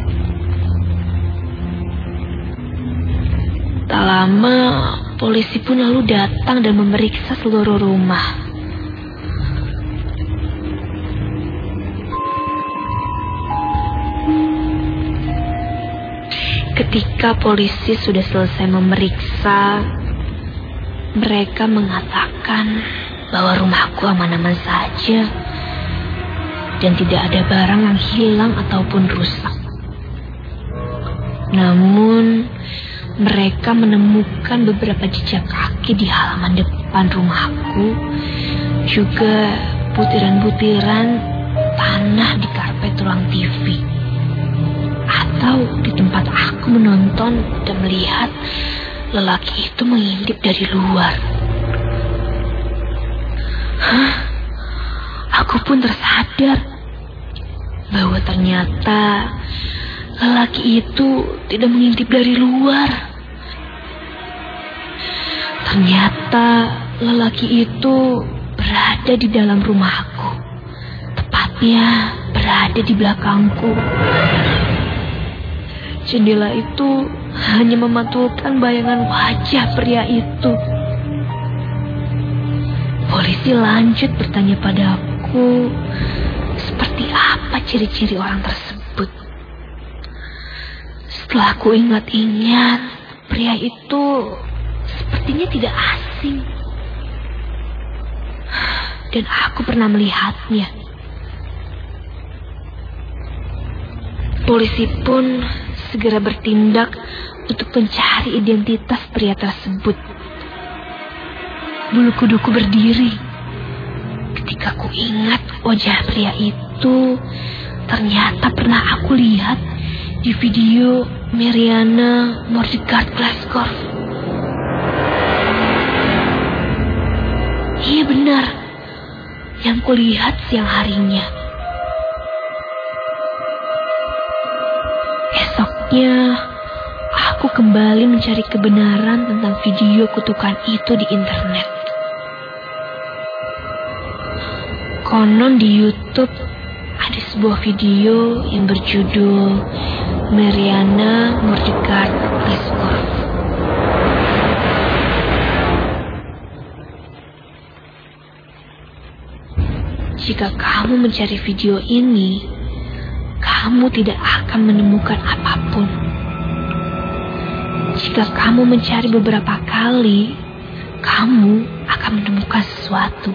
Tak lama polisi pun lalu datang dan memeriksa seluruh rumah. Ketika polisi sudah selesai memeriksa, mereka mengatakan bahwa rumahku aman-aman saja dan tidak ada barang yang hilang ataupun rusak. Namun, mereka menemukan beberapa jejak kaki di halaman depan rumahku, juga butiran-butiran tanah di karpet ruang TV. Atau di tempat aku menonton dan melihat lelaki itu mengintip dari luar. Aku pun tersadar bahwa ternyata lelaki itu tidak mengintip dari luar. Ternyata lelaki itu berada di dalam rumahku, tepatnya berada di belakangku. Jendela itu hanya memantulkan bayangan wajah pria itu. Polisi lanjut bertanya padaku, seperti apa ciri-ciri orang tersebut. Setelah aku ingat-ingat, pria itu sepertinya tidak asing. Dan aku pernah melihatnya. Polisi pun segera bertindak untuk mencari identitas pria tersebut. Bulu kuduku berdiri ketika ku ingat wajah pria itu ternyata pernah aku lihat di video Mariana Mordecai Glasscorp. Iya benar, yang kulihat siang harinya. Esoknya, aku kembali mencari kebenaran tentang video kutukan itu di internet. Konon di YouTube ada sebuah video yang berjudul Mariana Mordecai Glasscorp. Jika kamu mencari video ini, kamu tidak akan menemukan apapun. Jika kamu mencari beberapa kali, kamu akan menemukan sesuatu.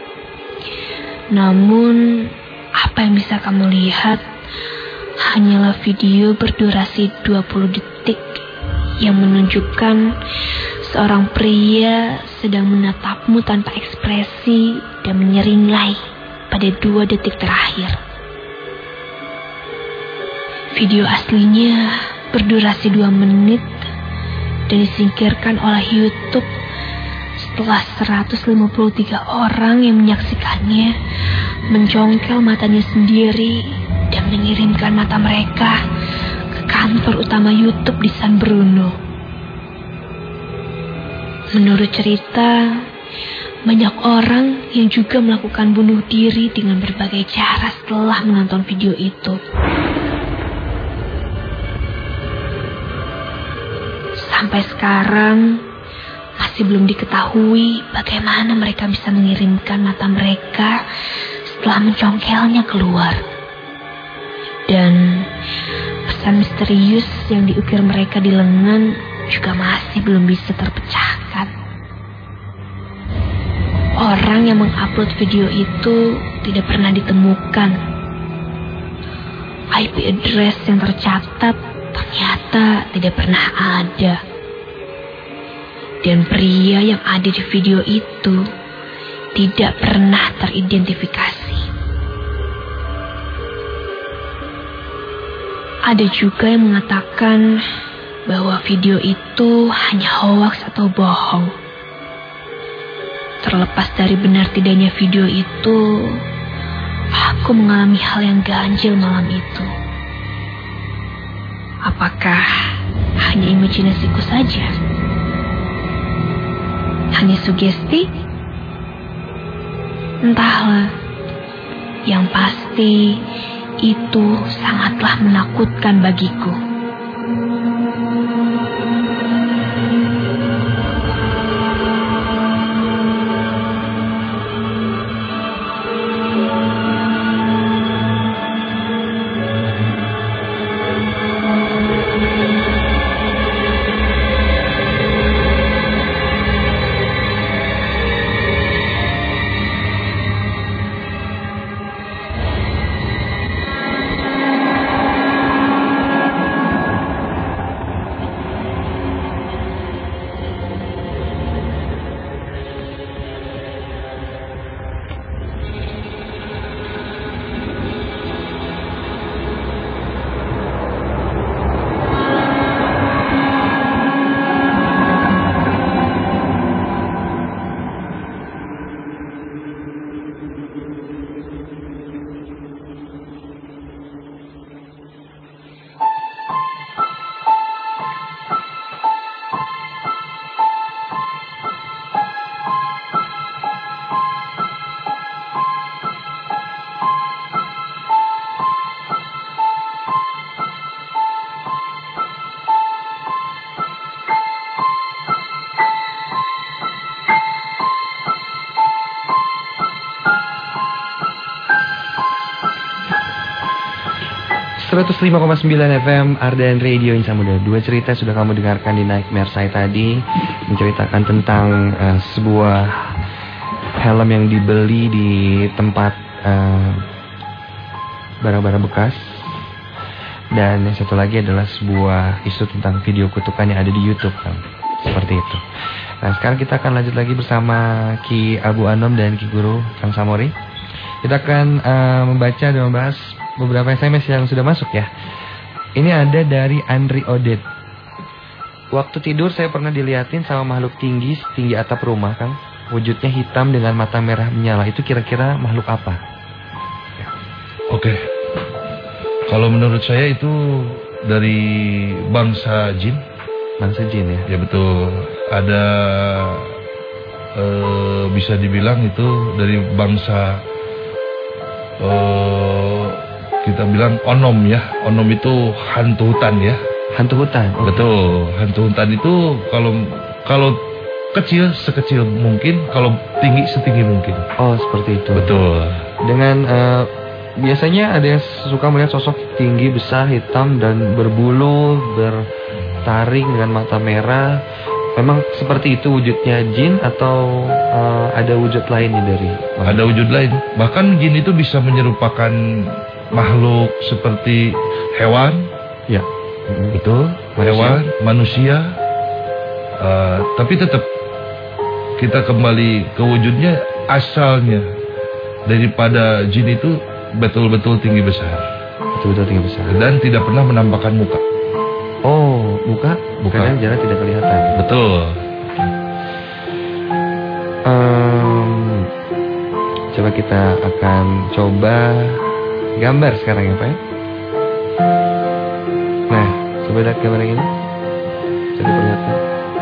Namun, apa yang bisa kamu lihat hanyalah video berdurasi 20 detik yang menunjukkan seorang pria sedang menatapmu tanpa ekspresi dan menyeringai pada 2 detik terakhir. Video aslinya berdurasi 2 menit dan disingkirkan oleh YouTube setelah 153 orang yang menyaksikannya mencongkel matanya sendiri dan mengirimkan mata mereka ke kantor utama YouTube di San Bruno. Menurut cerita, banyak orang yang juga melakukan bunuh diri dengan berbagai cara setelah menonton video itu. Sampai sekarang masih belum diketahui bagaimana mereka bisa mengirimkan mata mereka setelah mencongkelnya keluar. Dan pesan misterius yang diukir mereka di lengan juga masih belum bisa terpecahkan. Orang yang mengupload video itu tidak pernah ditemukan. IP address yang tercatat ternyata tidak pernah ada. Dan pria yang ada di video itu tidak pernah teridentifikasi. Ada juga yang mengatakan bahwa video itu hanya hoaks atau bohong. Terlepas dari benar tidaknya video itu, aku mengalami hal yang ganjil malam itu. Apakah hanya imajinasiku saja? Hanya sugesti? Entahlah. Yang pasti itu sangatlah menakutkan bagiku. 105,9 FM Ardan Radio Insan Muda. Dua cerita sudah kamu dengarkan di Nightmare Side tadi, menceritakan tentang sebuah helm yang dibeli di tempat barang-barang bekas. Dan yang satu lagi adalah sebuah isu tentang video kutukan yang ada di YouTube kan. Seperti itu. Nah, sekarang kita akan lanjut lagi bersama Ki Abu Anom dan Ki Guru Kang Samori. Kita akan membaca dan membahas beberapa SMS yang sudah masuk ya. Ini ada dari Andri Odet. Waktu tidur saya pernah diliatin sama makhluk tinggi setinggi atap rumah, Kang. Wujudnya hitam dengan mata merah menyala. Itu kira-kira makhluk apa? Ya. Oke. Kalau menurut saya itu dari bangsa jin. Bangsa jin ya? Ya betul. Ada bisa dibilang itu dari bangsa kita bilang onom ya. Onom itu hantu hutan ya. Hantu hutan? Okay. Betul. Hantu hutan itu kalau kecil sekecil mungkin, kalau tinggi setinggi mungkin. Oh, seperti itu. Betul. Dengan biasanya ada yang suka melihat sosok tinggi, besar, hitam dan berbulu, bertaring dengan mata merah. Memang seperti itu wujudnya jin atau ada wujud lainnya dari? Ada wujud lain. Bahkan jin itu bisa menyerupakan makhluk seperti hewan. Ya, betul. Hewan, manusia. Tapi tetap kita kembali ke wujudnya, asalnya daripada jin itu betul-betul tinggi besar. Betul-betul tinggi besar. Dan tidak pernah menampakkan muka. Oh, muka? Kadang jarang tidak kelihatan. Betul. Coba kita akan coba gambar sekarang ya Pak. Nah, coba lihat gambar yang ini. Bisa diperlihatkan.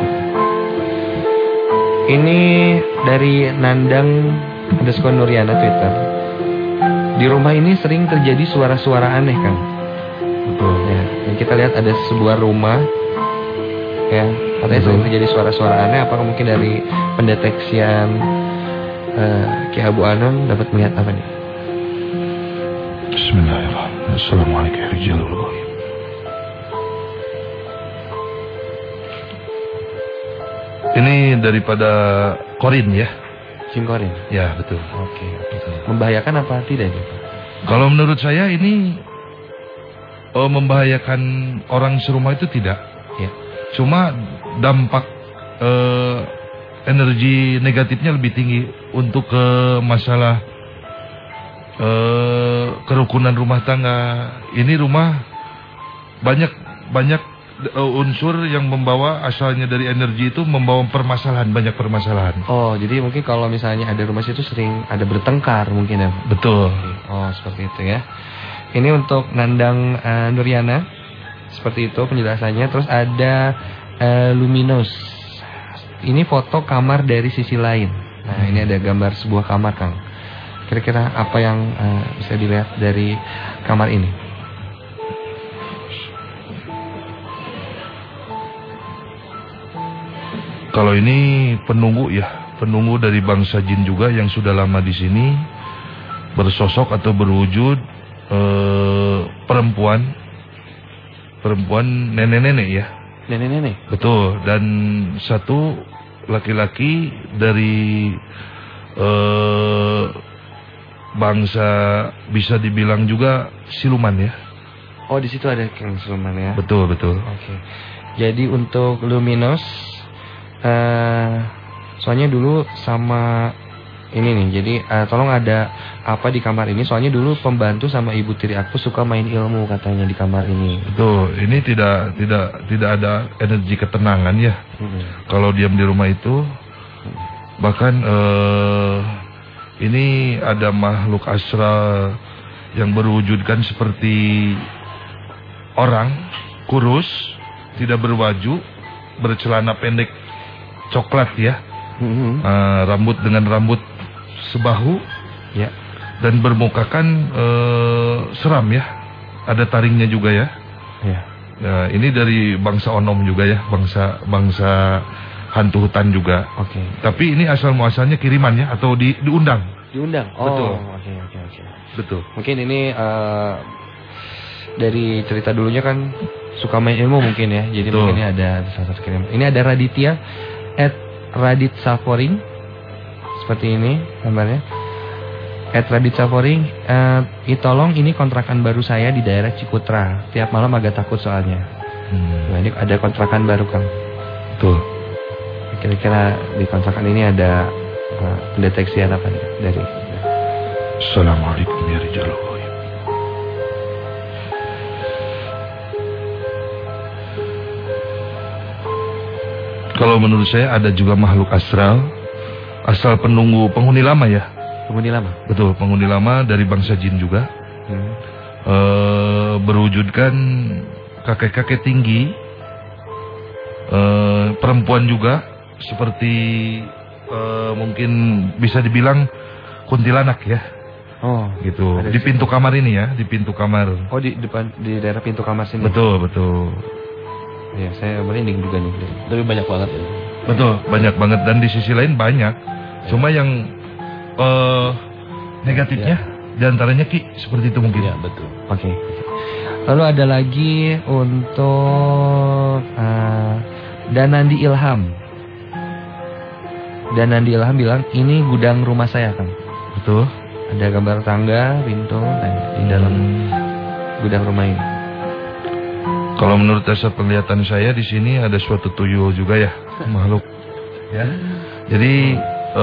Ini dari Nandang_Nuriana Twitter. Di rumah ini sering terjadi suara-suara aneh, Kang. Betul. Ya, dan kita lihat ada sebuah rumah. Ya, katanya sering terjadi suara-suara aneh. Apakah mungkin dari pendeteksian Ki Abu Anom dapat melihat apa nih? Bismillahirrahmanirrahim. Assalamualaikum warahmatullahi wabarakatuh. Ini daripada korin ya? Jin korin? Ya, betul. Oke, betul. Membahayakan apa tidak ini, Pak? Kalau menurut saya ini membahayakan orang serumah itu tidak. Ya. Cuma dampak energi negatifnya lebih tinggi untuk ke masalah kerukunan rumah tangga. Ini rumah banyak unsur yang membawa, asalnya dari energi itu membawa permasalahan, banyak permasalahan. Oh, jadi mungkin kalau misalnya ada rumah situ sering ada bertengkar mungkin ya. Betul. Oh, seperti itu ya. Ini untuk Nandang Nuriana. Seperti itu penjelasannya. Terus ada Luminous. Ini foto kamar dari sisi lain. Nah, ini ada gambar sebuah kamar, Kang. Kira-kira apa yang bisa dilihat dari kamar ini? Kalau ini penunggu ya, penunggu dari bangsa jin juga yang sudah lama di sini, bersosok atau berwujud perempuan nenek-nenek ya. Nenek-nenek. Betul. Dan satu laki-laki dari bangsa bisa dibilang juga siluman ya. Oh, di situ ada Kang siluman ya. Betul. Oke. Jadi untuk Luminous, soalnya dulu sama ini nih. Jadi tolong ada apa di kamar ini? Soalnya dulu pembantu sama ibu tiri aku suka main ilmu katanya di kamar ini. Betul. Ini tidak ada energi ketenangan ya. Kalau diam di rumah itu, bahkan ini ada makhluk astral yang berwujudkan seperti orang kurus, tidak berwaju, bercelana pendek coklat ya. Rambut dengan rambut sebahu ya, dan bermukakan seram ya, ada taringnya juga ya. Nah, ini dari bangsa onom juga ya, bangsa hantu hutan juga. Oke. Tapi ini asal muasalnya kiriman ya, atau diundang. Oh, betul. Oke. Betul. Mungkin ini dari cerita dulunya kan suka main ilmu mungkin ya. Jadi mungkin ini ada salah satu kirim. Ini ada Raditya @Radit Saforing. Seperti ini gambarnya. Radit Saforing, tolong ini kontrakan baru saya di daerah Ciputra. Tiap malam agak takut soalnya. Nah, ini ada kontrakan baru Kang. Betul. Kira-kira di kontrakan ini ada pendeteksian apa nih dari? Assalamualaikum ya Rijal. Kalau menurut saya ada juga makhluk astral, asal penghuni lama ya. Penghuni lama? Betul, penghuni lama dari bangsa jin juga. Berwujudkan kakek-kakek tinggi, perempuan juga, seperti mungkin bisa dibilang kuntilanak ya. Oh, gitu. Di pintu kamar ini ya, di pintu kamar. Oh, di depan, di daerah pintu kamar sini. Betul, betul. Ya, saya merinding juga nih. Tapi banyak banget ya. Betul, banyak banget, dan di sisi lain banyak. Cuma yang negatifnya diantaranya Ki seperti itu mungkin. Ya, betul. Oke. Lalu ada lagi untuk Danandi Ilham. Danandi Ilham bilang ini gudang rumah saya Kang. Betul. Ada gambar tangga, pintu di dalam gudang rumah ini. Kalau menurut dasar penglihatan saya di sini ada suatu tuyul juga ya, makhluk. Ya. Jadi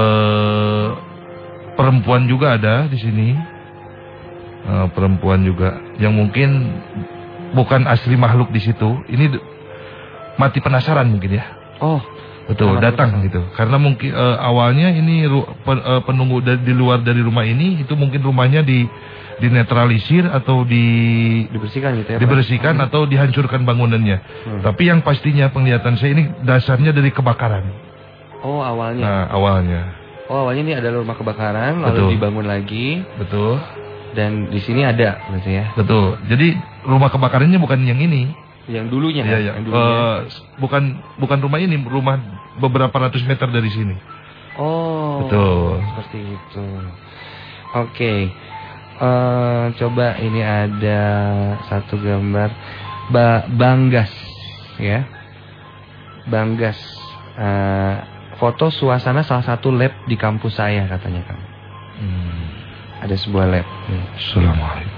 perempuan juga ada di sini. Perempuan juga yang mungkin bukan asli makhluk di situ. Ini mati penasaran mungkin ya. Oh, betul, datang gitu. Karena mungkin awalnya ini penunggu di luar dari rumah ini itu mungkin rumahnya dinetralisir atau dibersihkan gitu ya. Dibersihkan atau dihancurkan bangunannya. Tapi yang pastinya penglihatan saya ini dasarnya dari kebakaran. Oh, awalnya. Nah, awalnya. Oh, awalnya ini adalah rumah kebakaran lalu dibangun lagi. Betul. Dan di sini ada berarti ya. Betul. Jadi rumah kebakarannya bukan yang ini. Yang dulunya kan? Yang dulunya. Bukan rumah ini, rumah beberapa ratus meter dari sini. Oh. Betul. Seperti itu. Oke. Coba ini ada satu gambar Banggas ya. Banggas. Foto suasana salah satu lab di kampus saya katanya Kang. Ada sebuah lab. Assalamualaikum.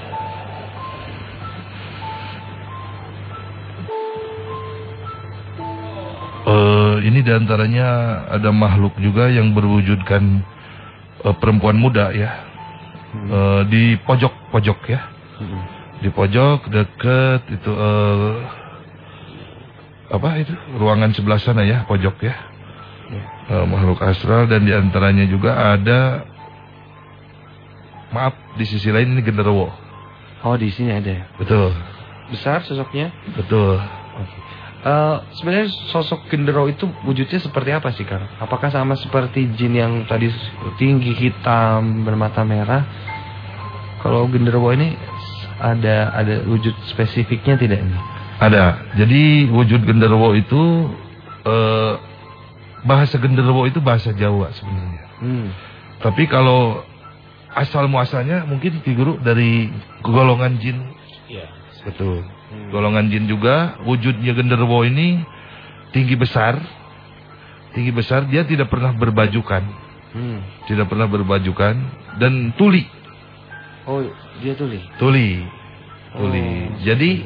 Ini diantaranya ada makhluk juga yang berwujudkan perempuan muda ya. Di pojok ya. Di pojok dekat itu apa itu? Ruangan sebelah sana ya, pojok ya. Makhluk astral, dan diantaranya juga ada, maaf, di sisi lain ini genderuwo. Oh, di sini ada ya? Betul. Besar sosoknya? Betul. Sebenarnya sosok genderuwo itu wujudnya seperti apa sih Kang? Apakah sama seperti jin yang tadi tinggi, hitam, bermata merah? Kalau genderuwo ini ada wujud spesifiknya tidak ini? Ada. Jadi wujud genderuwo itu bahasa genderuwo itu bahasa Jawa sebenarnya. Tapi kalau asal muasalnya mungkin Ki Guru dari golongan jin. Iya, betul. Golongan jin juga. Wujudnya genderuwo ini tinggi besar. Tinggi besar, dia tidak pernah berbajukan. Tidak pernah berbajukan dan tuli. Oh, dia tuli. Tuli. Jadi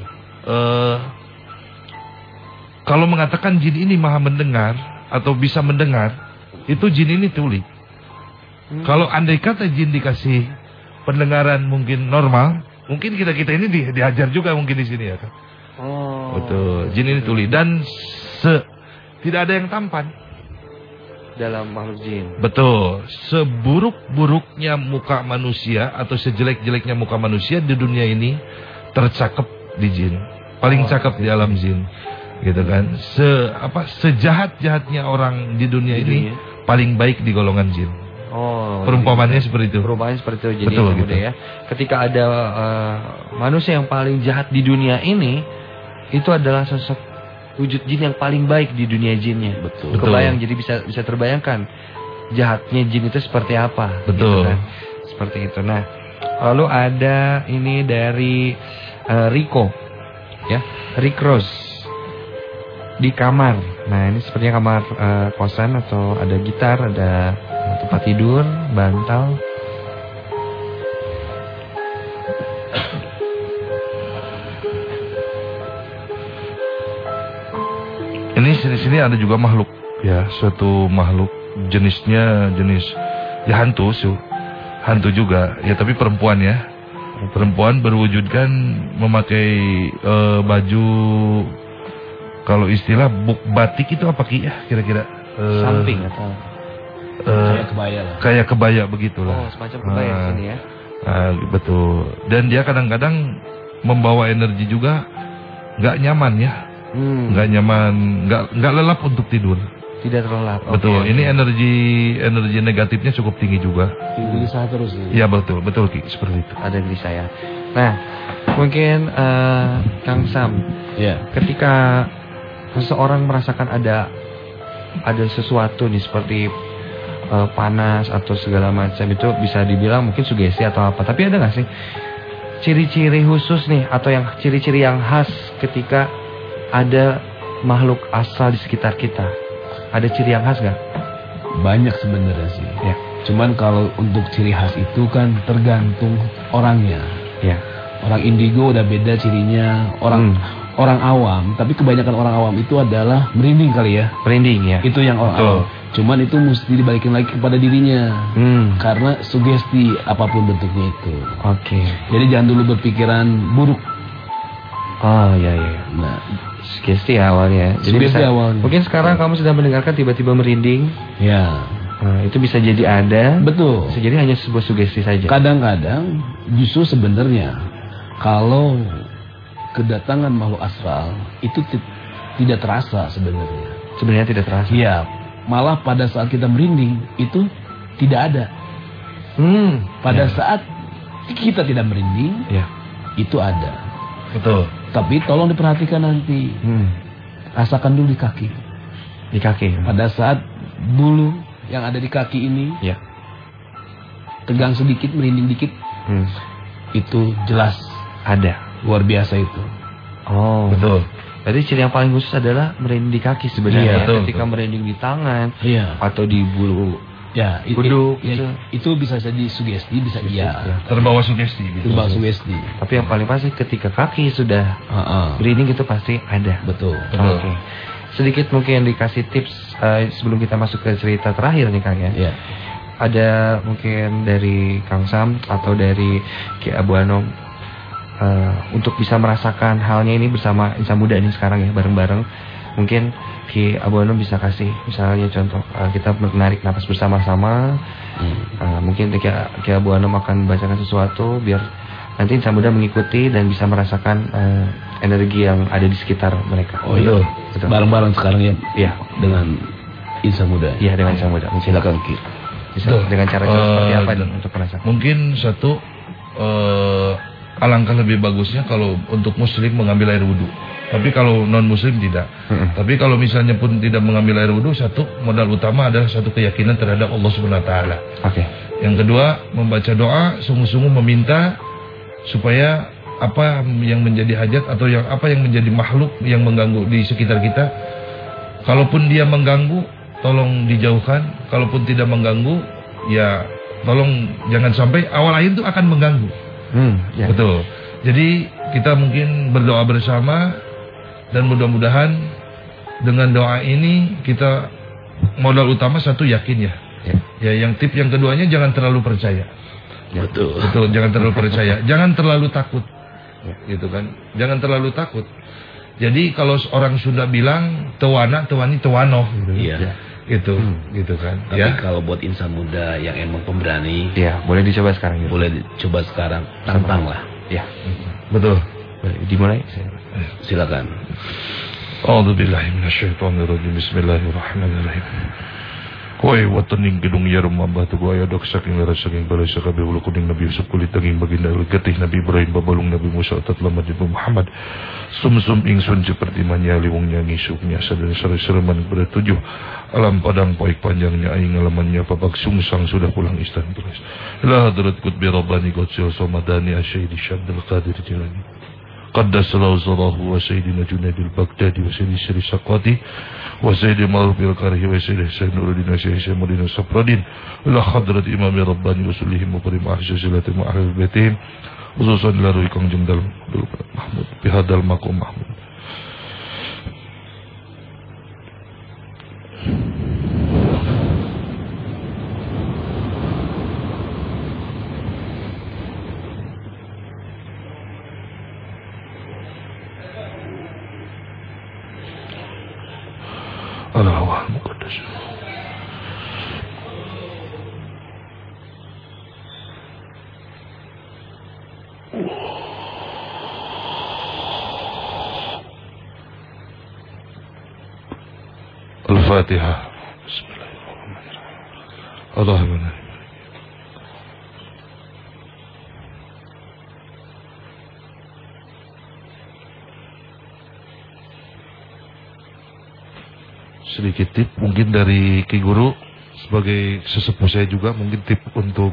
kalau mengatakan jin ini maha mendengar atau bisa mendengar, itu jin ini tuli. Kalau andai kata jin dikasih pendengaran mungkin normal, mungkin kita ini diajar juga mungkin di sini ya kan. Oh. Betul. Jin ini tuli dan tidak ada yang tampan dalam makhluk jin. Betul. Seburuk-buruknya muka manusia atau sejelek-jeleknya muka manusia di dunia ini tercakap di jin. Paling cakep di alam jin. Gitu kan. Sejahat-jahatnya orang di dunia ini paling baik di golongan jin. Oh, perumpamannya seperti itu. Perumpamannya seperti itu. Jadi betul, gitu. Ya. Ketika ada manusia yang paling jahat di dunia ini, itu adalah sosok wujud jin yang paling baik di dunia jinnya. Betul. Kebayang, jadi bisa terbayangkan jahatnya jin itu seperti apa. Betul. Gitu kan? Seperti itu. Nah, Lalu ada ini dari Rico, ya, Rick Rose di kamar. Nah ini sepertinya kamar kosan atau ada gitar, ada tempat tidur, bantal. Ini sini ada juga makhluk, ya, suatu makhluk jenisnya ya hantu juga, ya tapi perempuan ya. Perempuan berwujudkan memakai baju, kalau istilah batik itu apa Ki ya kira-kira? Samping atau kayak kebaya lah. Kayak kebaya begitulah. Oh, semacam kebaya di sini ya. Betul. Dan dia kadang-kadang membawa energi juga nggak nyaman ya. Nggak nyaman, nggak lelap untuk tidur. Tidak terlelap. Betul. Ini energi negatifnya cukup tinggi juga. Gelisah terus. Iya betul Ki, seperti itu. Ada gelisah ya. Nah, mungkin Kang Sam, ya, ketika seseorang merasakan ada sesuatu nih seperti panas atau segala macam, itu bisa dibilang mungkin sugesti atau apa. Tapi ada nggak sih ciri-ciri khusus nih atau yang ciri-ciri yang khas ketika ada makhluk astral di sekitar kita? Ada ciri yang khas nggak? Banyak sebenarnya sih. Ya. Cuman kalau untuk ciri khas itu kan tergantung orangnya. Ya. Orang indigo udah beda cirinya. Orang awam, tapi kebanyakan orang awam itu adalah merinding kali ya. Merinding ya. Itu yang orang awam. Cuman itu mesti dibalikin lagi kepada dirinya. Karena sugesti apapun bentuknya itu. Oke. Jadi jangan dulu berpikiran buruk. Oh iya. Nah, sugesti awalnya. Jadi sugesti bisa, awalnya. mungkin sekarang kamu sedang mendengarkan tiba-tiba merinding. Ya. Nah, itu bisa jadi ada. Betul. Bisa jadi hanya sebuah sugesti saja. Kadang-kadang justru sebenarnya kalau kedatangan makhluk astral itu tidak terasa sebenarnya. Sebenarnya tidak terasa. Iya. Malah pada saat kita merinding itu tidak ada. Pada saat kita tidak merinding, itu ada. Betul. Tapi tolong diperhatikan nanti. Rasakan dulu di kaki. Di kaki. Pada saat bulu yang ada di kaki ini, tegang sedikit, merinding dikit, itu jelas ada. Luar biasa itu. Oh. Betul. Jadi ciri yang paling khusus adalah merinding di kaki sebenarnya. Betul, ketika merinding di tangan, atau di bulu. Ya, kuduk, itu bisa jadi sugesti, bisa terbawa sugesti. Terbawa sugesti. Tapi yang paling pasti ketika kaki sudah merinding itu pasti ada. Betul. Oke. Sedikit mungkin dikasih tips sebelum kita masuk ke cerita terakhir nih Kang ya. Iya. Ada mungkin dari Kang Sam atau dari Ki Abu Anom untuk bisa merasakan halnya ini bersama insan muda ini sekarang ya, bareng-bareng. Mungkin Ki Abu Anom bisa kasih misalnya contoh, kita menarik napas bersama-sama. Mungkin Ki Abu Anom akan membacakan sesuatu biar nanti insan muda mengikuti dan bisa merasakan energi yang ada di sekitar mereka. Oh iya, betul. Bareng-bareng sekarang ya. Iya, dengan insan muda. Iya, dengan insan muda. Silakan Ki. Bisa dengan cara seperti apa untuk merasakan? Mungkin satu alangkah lebih bagusnya kalau untuk muslim mengambil air wudhu. Tapi kalau non muslim tidak. Tapi kalau misalnya pun tidak mengambil air wudhu, satu modal utama adalah satu keyakinan terhadap Allah Subhanahu Wa Taala. Yang kedua, membaca doa sungguh-sungguh meminta supaya apa yang menjadi hajat atau apa yang menjadi makhluk yang mengganggu di sekitar kita, kalaupun dia mengganggu, tolong dijauhkan. Kalaupun tidak mengganggu, ya tolong jangan sampai awal akhir itu akan mengganggu. Betul. Jadi kita mungkin berdoa bersama. Dan mudah-mudahan dengan doa ini kita modal utama satu yakin ya. Ya, yang tip yang keduanya jangan terlalu percaya. Betul. Betul, jangan terlalu percaya. Jangan terlalu takut. Gitu kan. Jangan terlalu takut. Jadi kalau orang Sunda bilang tewana, tewani, tewano gitu. Iya. Gitu kan. Tapi kalau buat insan muda yang emang pemberani, boleh dicoba sekarang. Boleh dicoba sekarang, tantanglah. Ya. Betul. Dimulai. Silakan. A'udzubillahi minasyaitonirrajim. Bismillahirrahmanirrahim. Woi wataning gedung ya rumah batu gua ya dok saking laras saking balai sakabe ulu kuning Nabi Yusuf kulit daging baginda ulu getih Nabi Ibrahim babalung Nabi Musa otat lamad Nabi Muhammad sumsum ingsun seperti manyali wongnya ngisuknya sadar sari sereman kepada 7 alam padang poik panjangnya aing alamannya babak sungsang sudah pulang istan terus ila hadrat kutbi rabbani qadsil somadani asyidi syabdul qadir jilani قدس الله زره وسيدنا جنيد البغدادي وسيد سري سقاطي وسيد معروف الكاره وسيد حسين نور الدين وسيد حسين مدين الصفردين إلى حضرة إمام رباني وسلهم وكريم أحجى زلاتهم وأهل بيتهم خصوصا إلى روي كang jemdal Mahmud bihadal makum Mahmud. Al-Hawah Muqaddas. Al-Fatihah. Bismillahirrahmanirrahim. Allahumma sedikit tip mungkin dari Ki Guru sebagai sesepuh saya juga mungkin tip untuk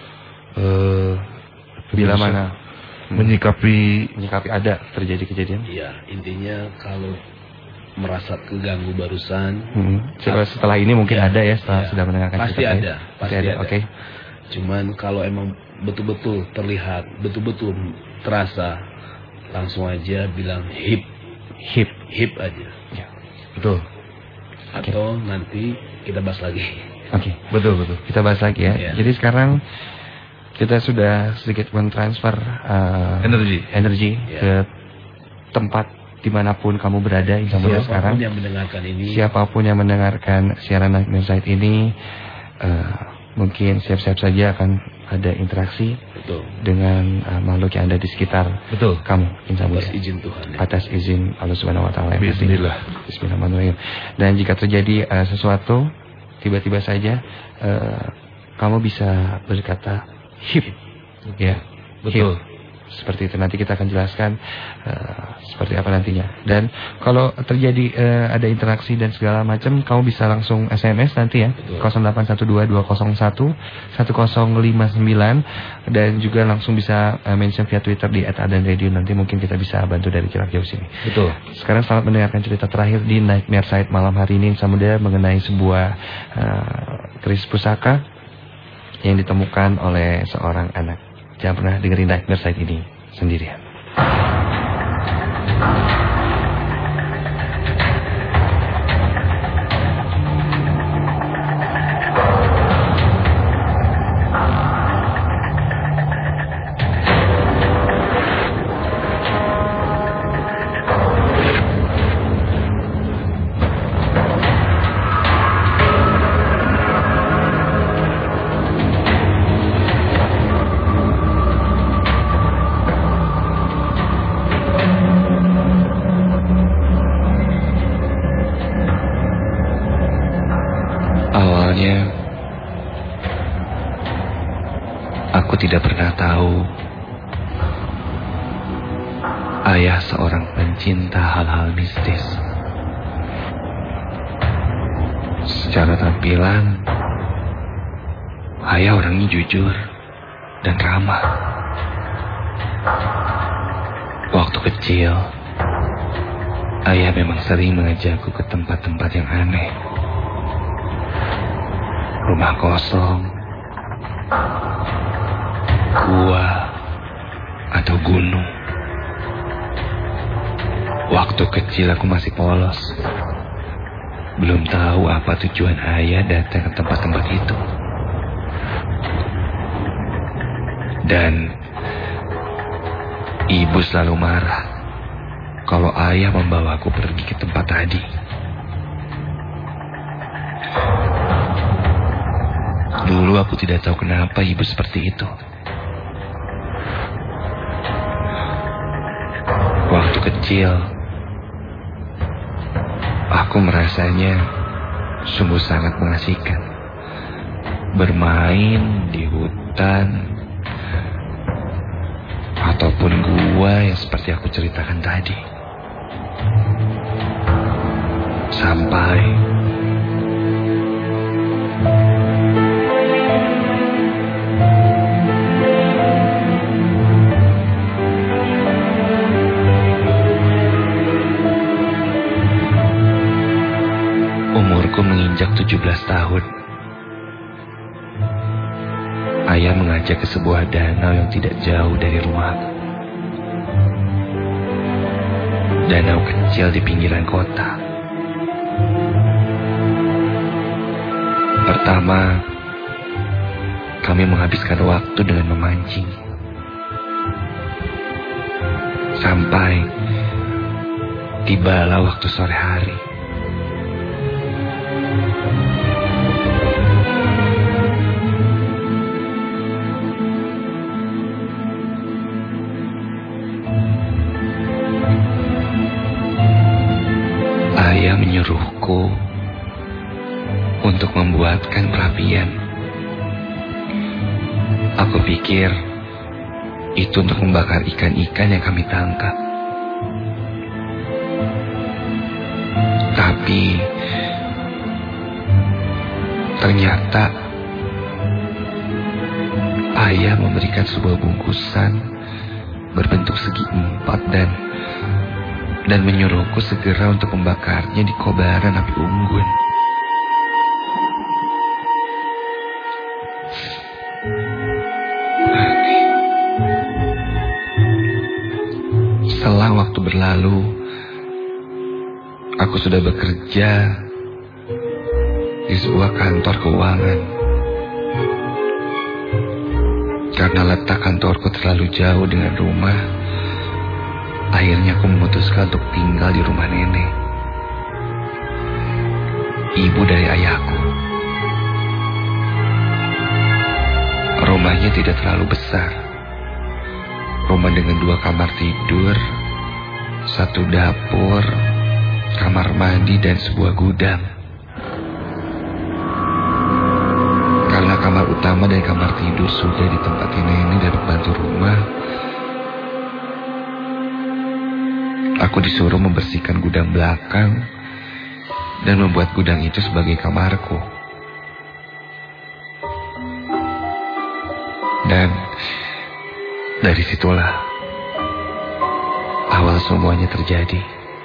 bila mana menyikapi ada terjadi kejadian. Iya, intinya kalau merasa keganggu barusan setelah ini mungkin ada ya setelah sudah mendengarkan pasti ada, pasti ada. Oke. Cuman kalau emang betul-betul terlihat, betul-betul terasa, langsung aja bilang hip aja. Ya. Betul. Atau nanti kita bahas lagi. Oke. Betul. Kita bahas lagi ya. Yeah. Jadi sekarang kita sudah sedikit mentransfer energi ke tempat dimanapun kamu berada. Siapapun yang mendengarkan ini. Siapapun yang mendengarkan siaran Night Insight ini, mungkin siap-siap saja akan ada interaksi dengan makhluk yang ada di sekitar kamu. Atas izin Tuhan. Atas izin Allah Subhanahu Wa Taala. Bismillahirrahmanirrahim. Dan jika terjadi sesuatu tiba-tiba saja, kamu bisa berkata hip, ya. Betul. Hip. Seperti itu nanti kita akan jelaskan seperti apa nantinya. Dan kalau terjadi ada interaksi dan segala macam, kamu bisa langsung SMS nanti ya. 0812-201-1059 dan juga langsung bisa mention via Twitter di @adanradio. Nanti mungkin kita bisa bantu dari jarak jauh sini. Betul. Sekarang selamat mendengarkan cerita terakhir di Nightmare Side malam hari ini Samudera mengenai sebuah keris pusaka yang ditemukan oleh seorang anak. Jangan pernah dengerin Nightmare Side ini sendirian. Aku tidak pernah tahu ayah seorang pencinta hal-hal mistis. Secara tampilan, ayah orangnya jujur dan ramah. Waktu kecil, ayah memang sering mengajakku ke tempat-tempat yang aneh. Rumah kosong, gua, atau gunung. Waktu kecil aku masih polos. Belum tahu apa tujuan ayah datang ke tempat-tempat itu. Dan ibu selalu marah kalau ayah membawaku pergi ke tempat tadi. Dulu aku tidak tahu kenapa ibu seperti itu. Waktu kecil, aku merasanya sungguh sangat mengasihkan. bermain di hutan ataupun gua yang seperti aku ceritakan tadi. Sampai umurku menginjak 17 tahun. Ayah mengajak ke sebuah danau yang tidak jauh dari rumahku. Danau kecil di pinggiran kota. Pertama, kami menghabiskan waktu dengan memancing. Sampai tibalah waktu sore hari. Ayah menyuruhku untuk membuatkan perapian. Aku pikir itu untuk membakar ikan-ikan yang kami tangkap. Tapi ternyata ayah memberikan sebuah bungkusan berbentuk segi empat dan menyuruhku segera untuk membakarnya di kobaran api unggun. Selang waktu berlalu, aku sudah bekerja di sebuah kantor keuangan. Karena letak kantorku terlalu jauh dengan rumah, akhirnya aku memutuskan untuk tinggal di rumah nenek, ibu dari ayahku. Rumahnya tidak terlalu besar. Rumah dengan 2 kamar tidur, 1 dapur, kamar mandi, dan sebuah gudang. Karena kamar utama dan kamar tidur sudah ditempati nenek dan pembantu rumah, aku disuruh membersihkan gudang belakang dan membuat gudang itu sebagai kamarku. Dan dari situlah awal semuanya terjadi.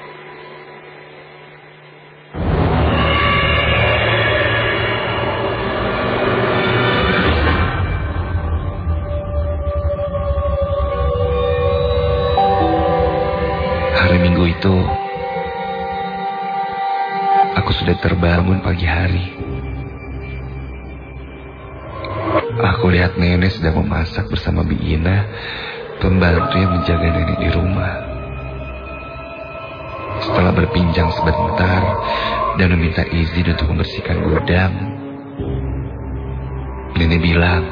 Hari Minggu itu, aku sudah terbangun pagi hari. Aku lihat nenek sedang memasak bersama Bi Ina, pembantu yang menjaga nenek di rumah. Setelah berbincang sebentar dan meminta izin untuk membersihkan gudang, nenek bilang,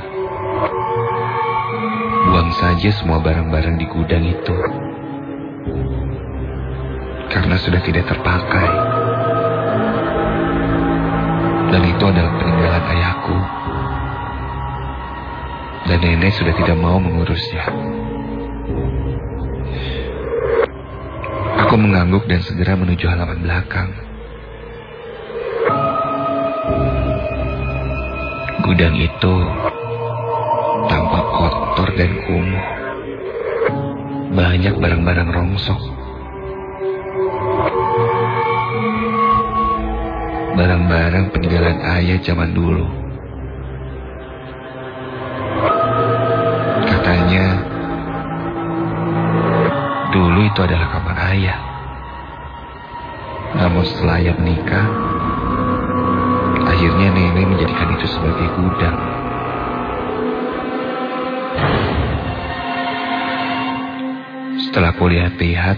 buang saja semua barang-barang di gudang itu, karena sudah tidak terpakai. Dan itu adalah peninggalan ayahku. Dan nenek sudah tidak mau mengurusnya. Aku mengangguk dan segera menuju halaman belakang. Gudang itu tampak kotor dan kumuh. Banyak barang-barang rongsok. Barang-barang peninggalan ayah zaman dulu. Katanya, dulu itu adalah kamar ayah. Namun setelah ayah menikah, akhirnya nenek menjadikan itu sebagai gudang. Setelah aku lihat-lihat,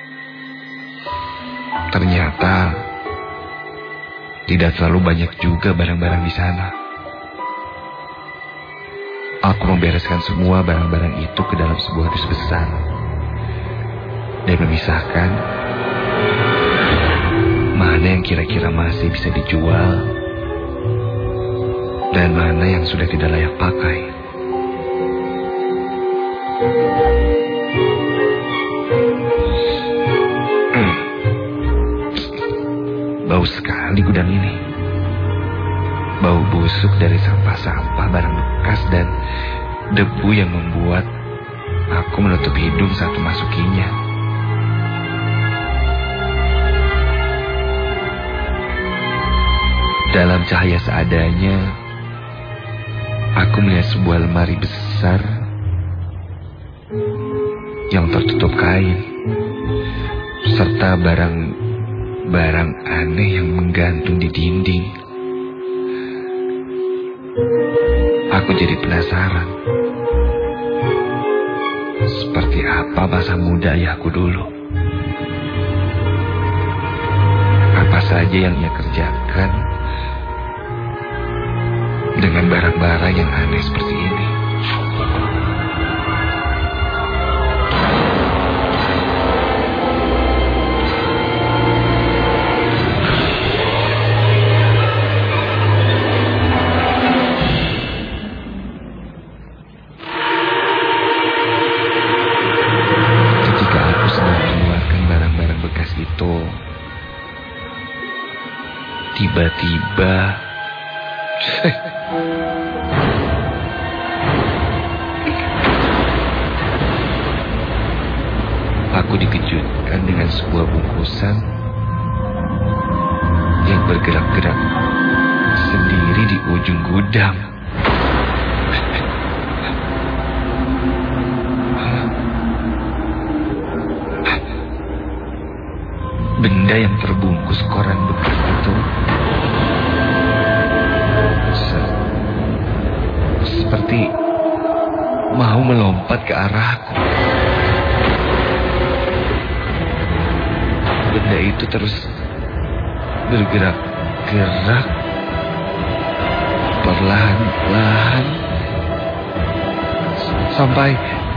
ternyata tidak terlalu banyak juga barang-barang di sana. Aku membereskan semua barang-barang itu ke dalam sebuah dus besar dan memisahkan mana yang kira-kira masih bisa dijual dan mana yang sudah tidak layak pakai. Bau sekali gudang ini. Bau busuk dari sampah-sampah, barang bekas, dan debu yang membuat aku menutup hidung saat memasukinya. Dalam cahaya seadanya, aku melihat sebuah lemari besar yang tertutup kain, serta barang aneh yang menggantung di dinding. Aku jadi penasaran. Seperti apa masa muda ayahku dulu? Apa saja yang ia kerjakan dengan barang-barang yang aneh seperti ini? Tiba-tiba aku dikejutkan dengan sebuah bungkusan yang bergerak-gerak sendiri di ujung gudang. Benda yang terbungkus koran bekas itu seperti mau melompat ke arahku. Benda itu terus bergerak-gerak perlahan-lahan sampai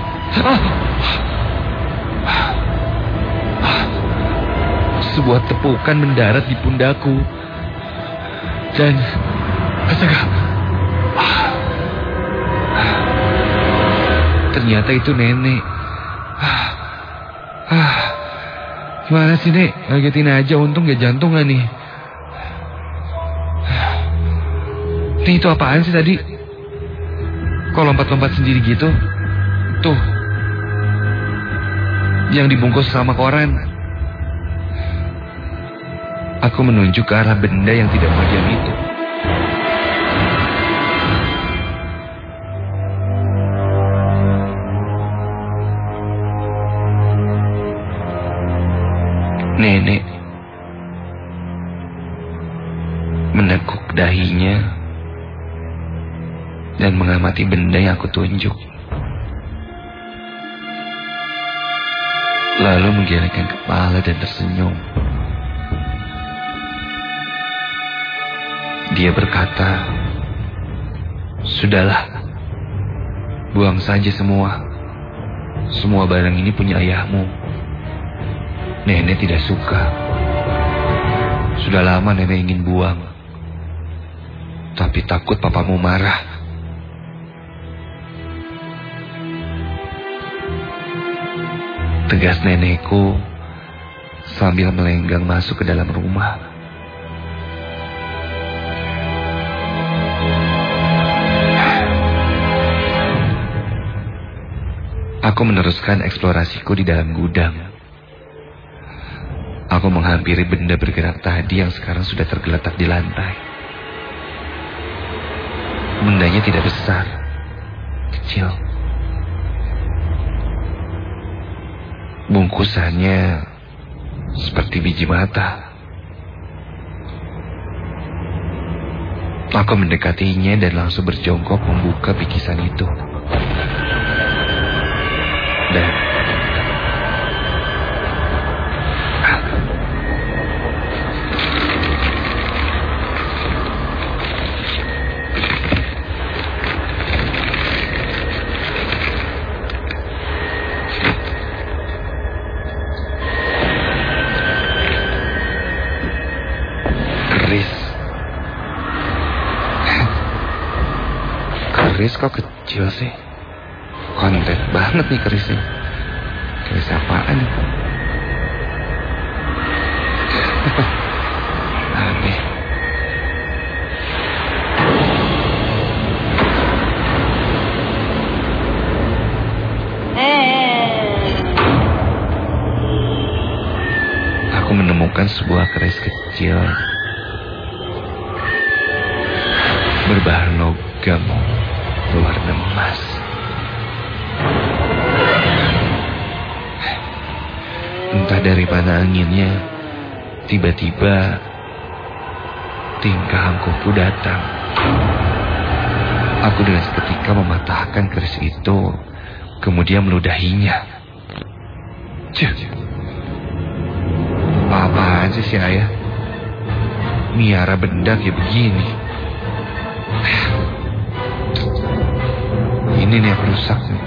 sebuah tepukan mendarat di pundakku. Dan astaga, ternyata itu nenek. Gimana sih, Nek? Ngagetin aja, untung gak jantungan nih. Nih, itu apaan sih tadi? Kok lompat-lompat sendiri gitu? Tuh, yang dibungkus sama koran. Aku menunjuk ke arah benda yang tidak mau diam itu. Nenek menekuk dahinya dan mengamati benda yang aku tunjuk. Lalu menggelengkan kepala dan tersenyum. Dia berkata, "Sudahlah, buang saja semua. Semua barang ini punya ayahmu. Nenek tidak suka. Sudah lama nenek ingin buang. Tapi takut papamu marah." Tegas nenekku sambil melenggang masuk ke dalam rumah. Aku meneruskan eksplorasiku di dalam gudang. Aku menghampiri benda bergerak tadi yang sekarang sudah tergeletak di lantai. Bendanya tidak besar, kecil. Bungkusannya seperti biji mata. Aku mendekatinya dan langsung berjongkok membuka bikisan itu. Dan keris kok kecil sih? Kontet banget nih kerisnya. Keris apaan nih? Aneh. Aku menemukan sebuah keris kecil berbahan logam berwarna emas. Entah dari mana anginnya, tiba-tiba tingkah angkuhku datang. Aku dengan seketika mematahkan keris itu, kemudian meludahinya. Apa aja sih ayah? Miara benda kayak begini. Ini nih yang rusak nih.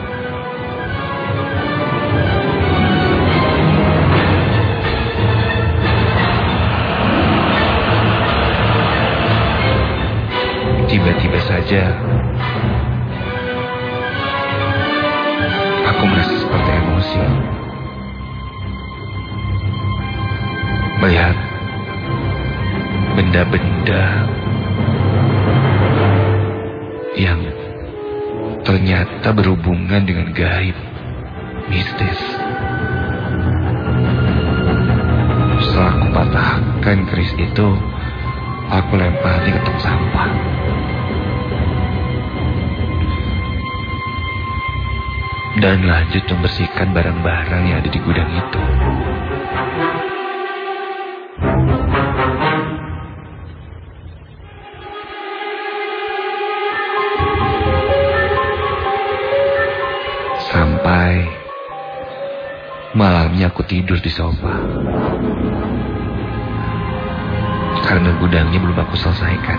Tiba-tiba saja aku merasa seperti emosi. Melihat benda-benda yang ternyata berhubungan dengan gaib, mistis. Setelah aku patahkan keris itu, aku lempar di tong sampah. Dan lanjut membersihkan barang-barang yang ada di gudang itu. Sampai malamnya aku tidur di sofa. Karena gudangnya belum aku selesaikan.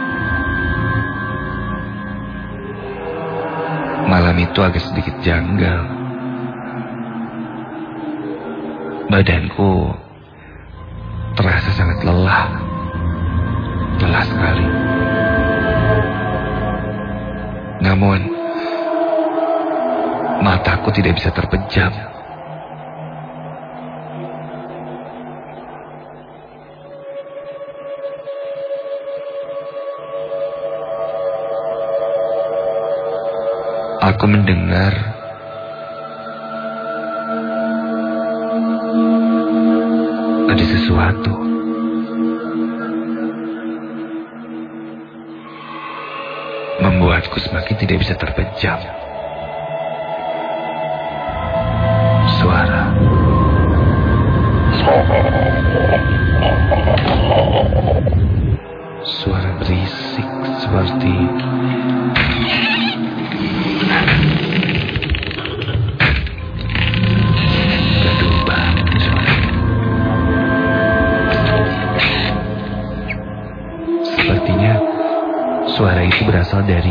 Malam itu agak sedikit janggal. Badanku terasa sangat lelah. Lelah sekali. Namun mataku tidak bisa terpejam. Aku mendengar ada sesuatu. Membuatku semakin tidak bisa terpejam. Suara. Suara berisik seperti gaduh banget suaranya. Sepertinya suara itu berasal dari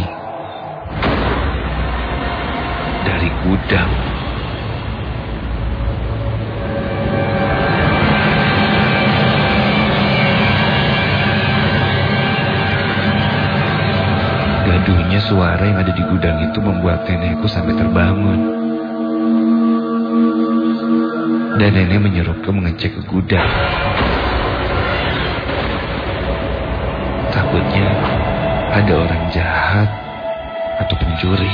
gudang. Gaduhnya suara yang ada di gudang itu membuat nenekku sampai terbangun. Dan nenek menyuruhku mengecek ke gudang. Takutnya ada orang jahat atau pencuri.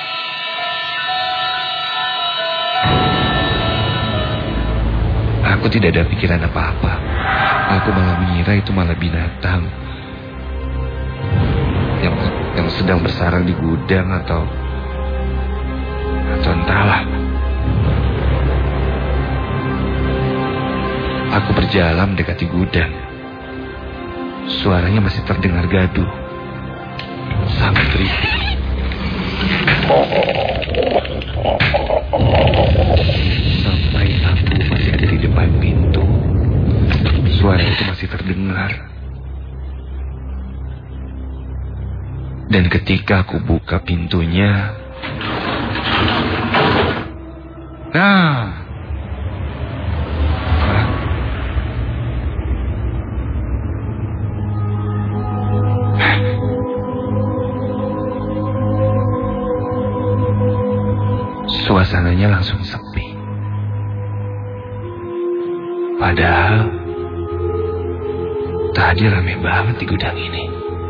Aku tidak ada pikiran apa-apa. Aku malah mengira itu malah binatang yang sedang bersarang di gudang atau entahlah. Aku berjalan mendekati gudang. Suaranya masih terdengar gaduh, sangat berisik. Sampai aku masih ada di depan pintu, suara itu masih terdengar. Dan ketika aku buka pintunya, suasananya langsung sepi. Padahal tadi rame banget di gudang ini.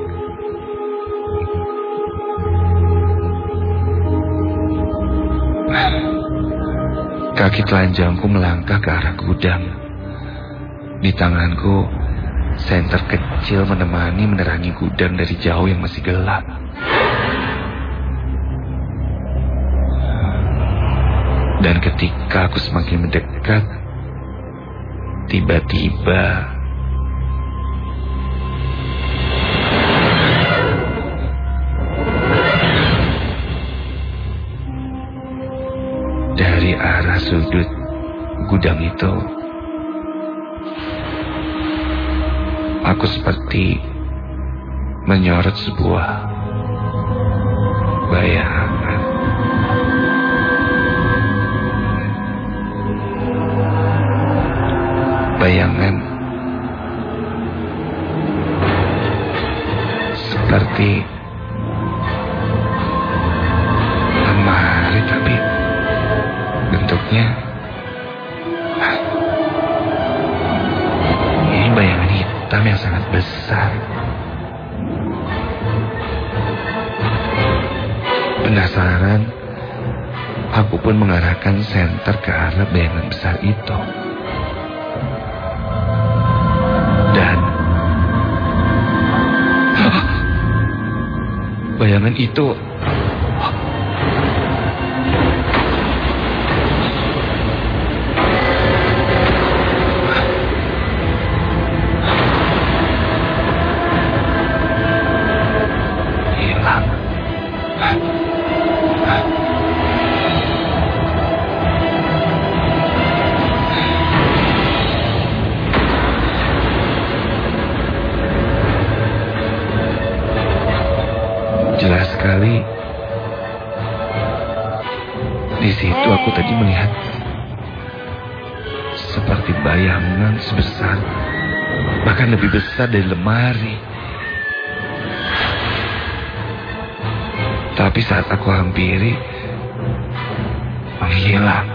Kaki telanjangku melangkah ke arah gudang. Di tanganku, senter kecil menerangi gudang dari jauh yang masih gelap. Dan ketika aku semakin mendekat, tiba-tiba dari arah sudut gudang itu, aku seperti menyorot sebuah bayangan. Bayangan seperti lemari, tapi bentuknya ini bayangan hitam yang sangat besar. Penasaran, aku pun mengarahkan senter ke arah bayangan besar itu. Dan bayangan itu hilang. Jelas sekali, di situ aku tadi melihat seperti bayangan sebesar, bahkan lebih besar dari lemari. Tapi saat aku hampiri, menghilang.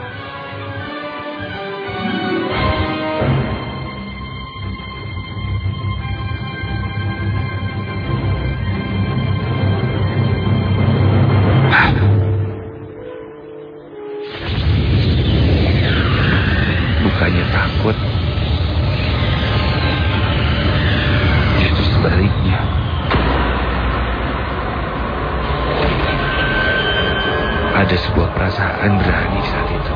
Bukannya takut, justru sebaliknya. Ada sebuah perasaan berani saat itu.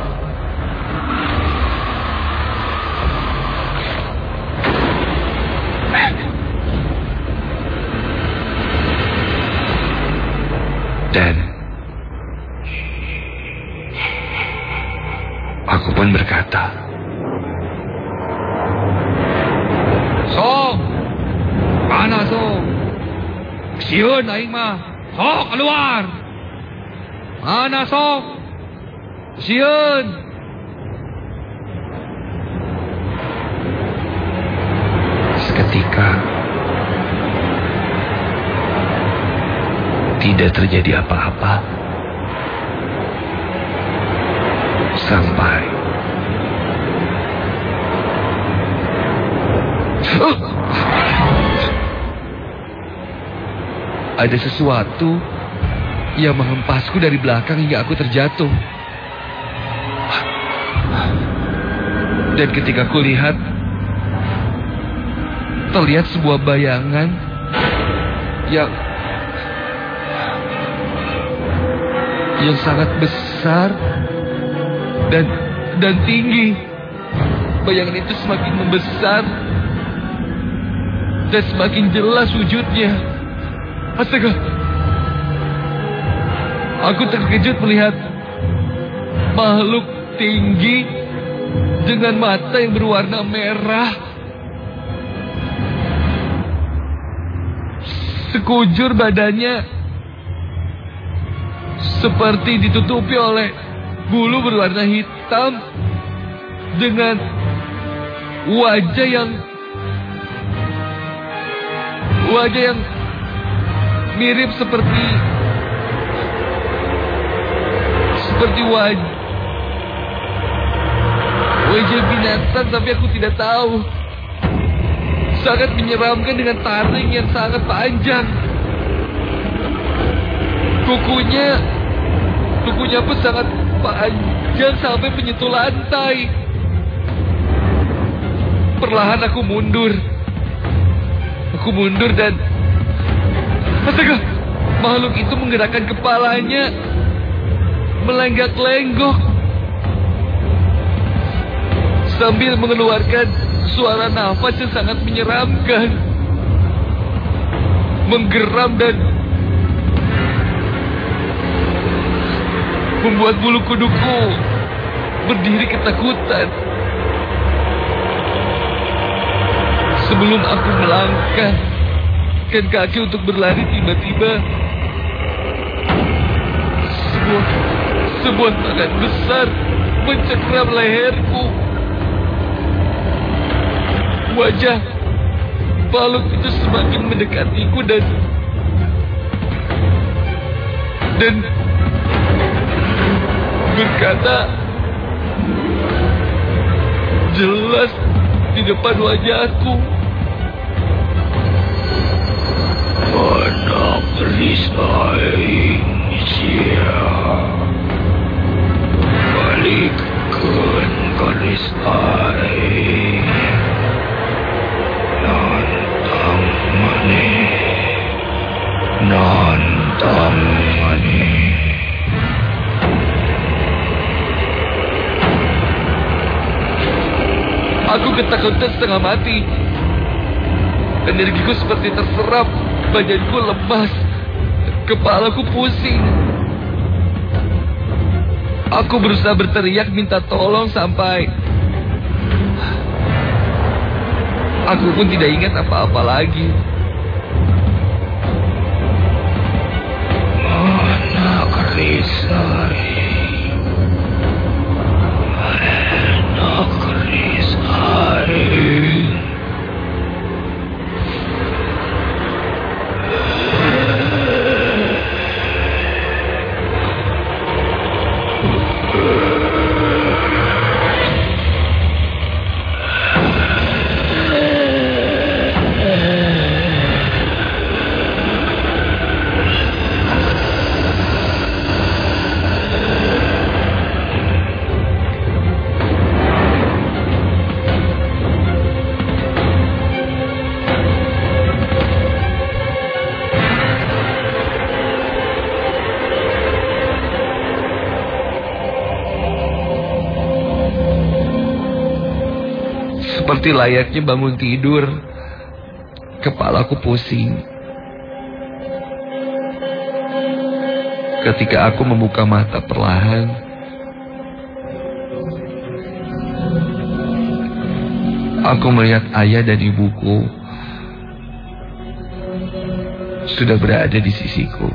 Dan aku pun berkata, Sok, mana sok? Sieun aing mah, sok keluar. Mana sok? Sieun. Seketika tidak terjadi apa-apa sampai ada sesuatu yang menghempasku dari belakang hingga aku terjatuh. Dan ketika aku lihat, terlihat sebuah bayangan yang sangat besar dan tinggi. Bayangan itu semakin membesar dan semakin jelas wujudnya. Astaga! Aku terkejut melihat makhluk tinggi dengan mata yang berwarna merah. Sekujur badannya seperti ditutupi oleh bulu berwarna hitam dengan wajah yang mirip seperti seperti wajah binatang, tapi aku tidak tahu. Sangat menyeramkan dengan taring yang sangat panjang. Kukunya pun sangat panjang sampai menyentuh lantai. Perlahan aku mundur dan astaga, makhluk itu menggerakkan kepalanya, melenggak-lenggok sambil mengeluarkan suara nafas yang sangat menyeramkan, menggeram dan membuat bulu kuduku berdiri ketakutan. Sebelum aku melangkahkan kaki untuk berlari, tiba-tiba sebuah tangan besar mencengkram leherku. Wajah makhluk itu semakin mendekatiku dan berkata jelas di depan wajahku, "Mana perisai balikkan garis air nantang mane." Aku ketakutan setengah mati. Energiku seperti terserap, badanku lemas, kepalaku pusing. Aku berusaha berteriak minta tolong sampai aku pun tidak ingat apa-apa lagi. Mana kerisai? Mana kerisai? Seperti layaknya bangun tidur, kepalaku pusing. Ketika aku membuka mata perlahan, aku melihat ayah dan ibuku sudah berada di sisiku.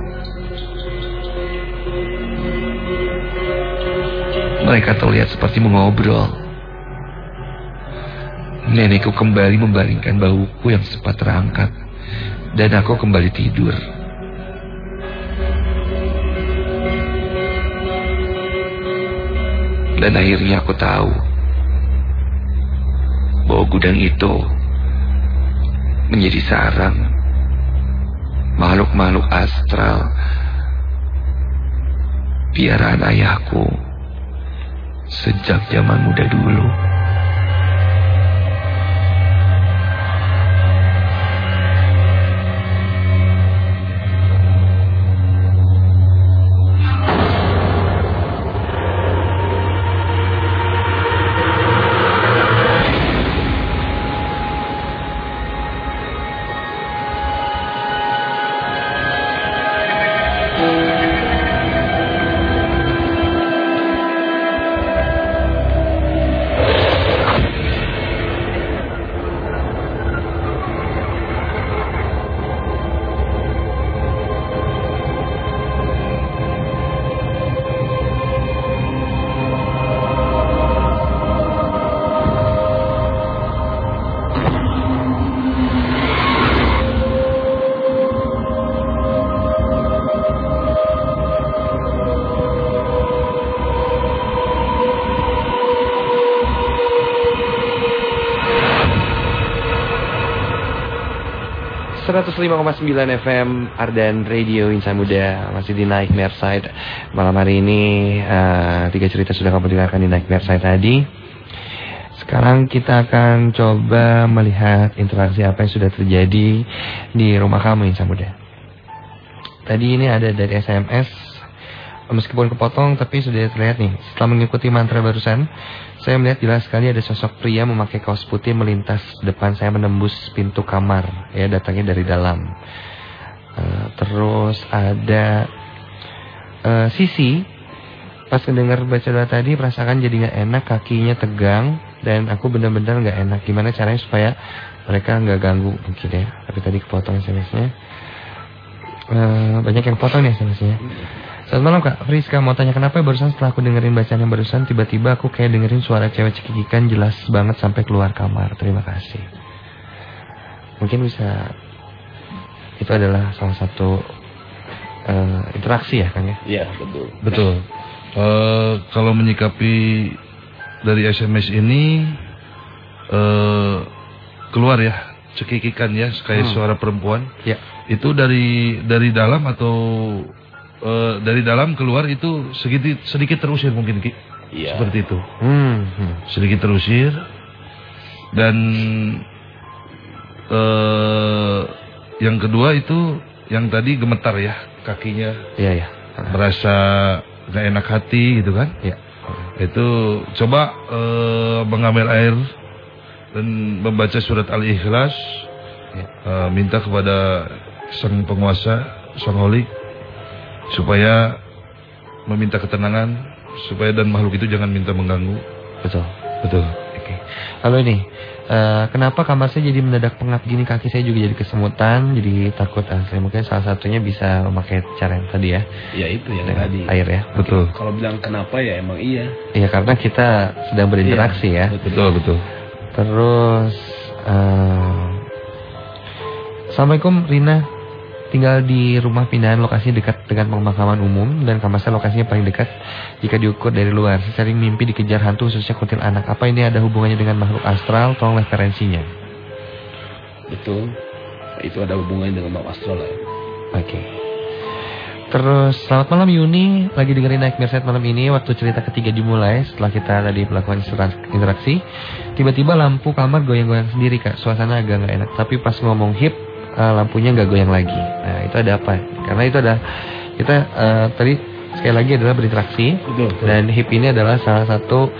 Mereka terlihat seperti mengobrol. Nenekku kembali membaringkan bahuku yang sempat terangkat, dan aku kembali tidur. Dan akhirnya aku tahu bahwa gudang itu menjadi sarang makhluk-makhluk astral piaraan ayahku sejak zaman muda dulu. 105,9 FM Ardan Radio Insan Muda, masih di Nightmare Side. Malam hari ini 3 cerita sudah kamu dengarkan di Nightmare Side tadi. Sekarang kita akan coba melihat interaksi apa yang sudah terjadi di rumah kamu Insan Muda. Tadi ini ada dari SMS, meskipun kepotong tapi sudah terlihat nih. Setelah mengikuti mantra barusan, saya melihat jelas sekali ada sosok pria memakai kaos putih melintas depan saya menembus pintu kamar, ya, datangnya dari dalam. Terus ada Sisi, pas mendengar baca doa tadi perasaan jadi nggak enak, kakinya tegang dan aku benar-benar nggak enak. Gimana caranya supaya mereka nggak ganggu mungkin ya? Tapi tadi kepotong SMS-nya. Banyak yang potong nih SMS-nya. Selamat malam Kak Friska, mau tanya kenapa barusan setelah aku dengerin bacaan yang barusan tiba-tiba aku kayak dengerin suara cewek cekikikan jelas banget sampai keluar kamar. Terima kasih. Mungkin bisa, itu adalah salah satu interaksi ya Kang ya? Iya betul. Betul. Kalau menyikapi dari SMS ini keluar ya cekikikan ya kayak suara perempuan. Ya. Itu dari dalam atau dari dalam keluar itu sedikit terusir mungkin Ki. Iya. Seperti itu. Sedikit terusir dan yang kedua itu yang tadi gemetar ya kakinya. Iya ya. Merasa gak enak hati gitu kan? Iya. Itu coba mengambil air dan membaca surat Al-Ikhlas. Ya. Minta kepada Sang Penguasa, Sang Holik, supaya meminta ketenangan, supaya dan makhluk itu jangan minta mengganggu. Betul. Betul. Oke. Lalu ini, kenapa kamar saya jadi mendadak pengap gini, kaki saya juga jadi kesemutan, jadi takut asli. Mungkin salah satunya bisa memakai cara yang tadi ya. Ya itu yang dengan tadi. air ya. Betul. Kalau bilang kenapa ya emang iya. Iya karena kita sedang berinteraksi ya. Betul. Terus, Assalamualaikum Rina. Tinggal di rumah pindahan lokasi dekat dengan pemakaman umum dan kamar saya lokasinya paling dekat jika diukur dari luar. Saya sering mimpi dikejar hantu khususnya kuntil anak. Apa ini ada hubungannya dengan makhluk astral? Tolong referensinya. Betul. Itu ada hubungannya dengan makhluk astral ya. Oke. Terus selamat malam Yuni, lagi dengerin Nightmare Set malam ini. Waktu cerita ketiga dimulai setelah kita tadi melakukan interaksi, tiba-tiba lampu kamar goyang-goyang sendiri Kak. Suasana agak gak enak. Tapi pas ngomong hip, lampunya nggak goyang lagi. Nah itu ada apa? Karena itu ada kita tadi sekali lagi adalah berinteraksi. Betul. Dan hip ini adalah salah satu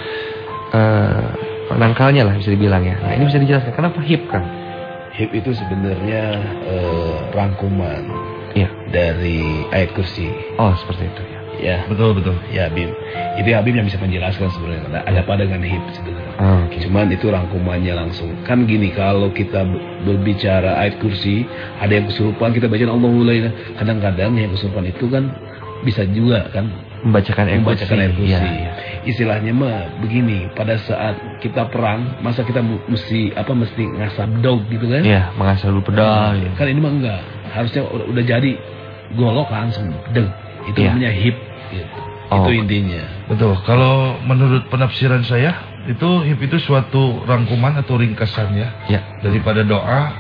penangkalnya lah bisa dibilang ya. Nah ini bisa dijelaskan kenapa hip Kang? Hip itu sebenarnya rangkuman dari ayat kursi. Oh seperti itu ya. Ya. Betul. Ya Habib. Itu Habib yang bisa menjelaskan sebenarnya. Ada apa dengan hip sebenarnya? Okay. Cuman itu rangkumannya langsung. Kan gini, kalau kita berbicara ayat kursi, ada yang kesurupan, kita baca Allahu la ilaha. Kadang-kadang yang kesurupan itu kan bisa juga kan membacakan ayat kursi. Ya. Istilahnya mah begini, pada saat kita perang, masa kita mesti ngasap dog gitu kan? Iya, mengasah dulu pedal. Ya. Kan ini mah enggak. Harusnya udah jadi golok langsung deg. Itu namanya hip gitu. Itu intinya. Betul. Kalau menurut penafsiran saya, itu hip itu suatu rangkuman atau ringkasan ya. Daripada doa.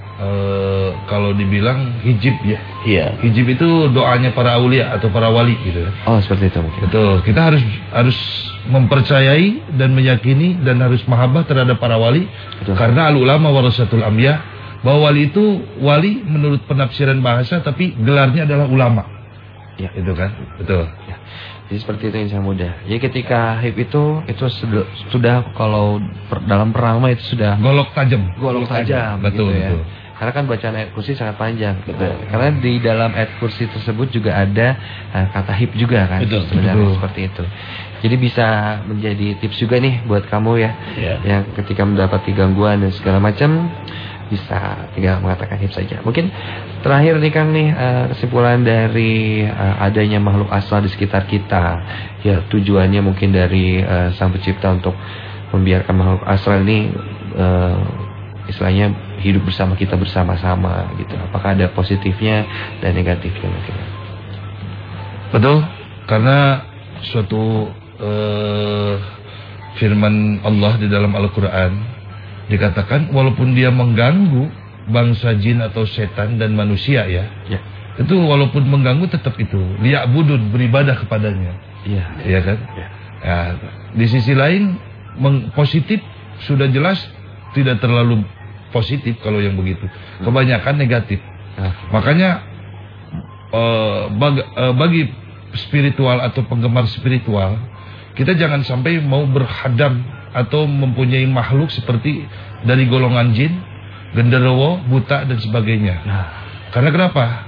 Kalau dibilang hijib ya. Iya. Hijib itu doanya para aulia atau para wali gitu. Oh seperti itu mungkin. Betul. Kita harus mempercayai dan meyakini dan harus mahabbah terhadap para wali. Betul. Karena al ulama warasatul anbiya, bahwa wali itu wali menurut penafsiran bahasa tapi gelarnya adalah ulama. Ya, itu kan, betul. Ya. Jadi seperti itu Insan Muda. Jadi ketika hip itu sudah kalau dalam perang mah itu sudah golok tajam. Betul, gitu ya. Betul. Karena kan bacaan ayat kursi sangat panjang. Betul. Karena di dalam ayat kursi tersebut juga ada kata hip juga kan. Betul. Sebenarnya seperti itu. Jadi bisa menjadi tips juga nih buat kamu ya. Yang ketika mendapati gangguan dan segala macam, bisa tinggal mengatakan hip saja. Mungkin terakhir nih Kang nih, kesimpulan dari adanya makhluk astral di sekitar kita. Ya tujuannya mungkin dari Sang Pencipta untuk membiarkan makhluk astral ini istilahnya hidup bersama kita bersama-sama gitu. Apakah ada positifnya dan negatifnya mungkin? Betul. Karena suatu firman Allah di dalam Al-Quran dikatakan walaupun dia mengganggu bangsa jin atau setan dan manusia ya. Itu walaupun mengganggu tetap itu liya'budun, beribadah kepadanya. Iya kan? Ya, di sisi lain positif sudah jelas tidak terlalu positif kalau yang begitu. Kebanyakan negatif. Makanya bagi spiritual atau penggemar spiritual, kita jangan sampai mau berhadam atau mempunyai makhluk seperti dari golongan jin, genderuwo, buta dan sebagainya. Karena kenapa?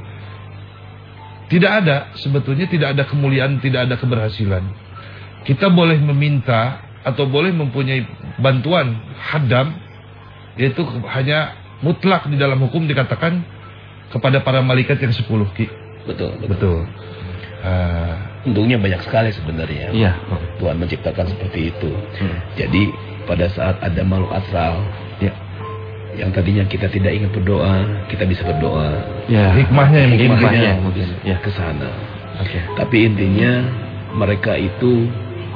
Sebetulnya tidak ada kemuliaan, tidak ada keberhasilan. Kita boleh meminta atau boleh mempunyai bantuan hadam, yaitu hanya mutlak di dalam hukum dikatakan kepada para malaikat yang 10 Ki. Betul. Untungnya banyak sekali sebenarnya. Tuhan menciptakan seperti itu. Jadi pada saat ada makhluk astral yang tadinya kita tidak ingin berdoa, kita bisa berdoa. Hikmahnya mungkin ke sana. Tapi intinya mereka itu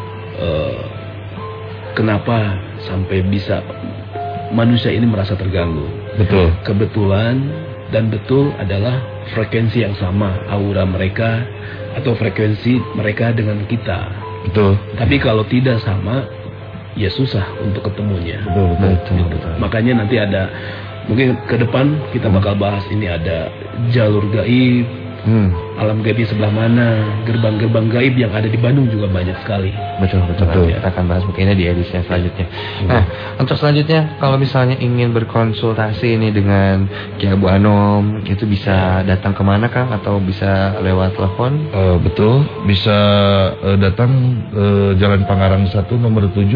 kenapa sampai bisa manusia ini merasa terganggu? Betul. Kebetulan dan betul adalah frekuensi yang sama, aura mereka atau frekuensi mereka dengan kita. Betul. Tapi kalau tidak sama, ya susah untuk ketemunya. Betul. Makanya nanti ada, mungkin ke depan kita bakal bahas ini, ada jalur gaib, alam gaib di sebelah mana, gerbang-gerbang gaib yang ada di Bandung juga banyak sekali. Betul. Kita akan bahas mungkinnya di edisi yang selanjutnya. Nah, untuk selanjutnya kalau misalnya ingin berkonsultasi ini dengan Ki Abu Anom, itu bisa datang kemana Kang, atau bisa lewat telepon? Betul, bisa datang Jalan Pangarang 1 nomor 7,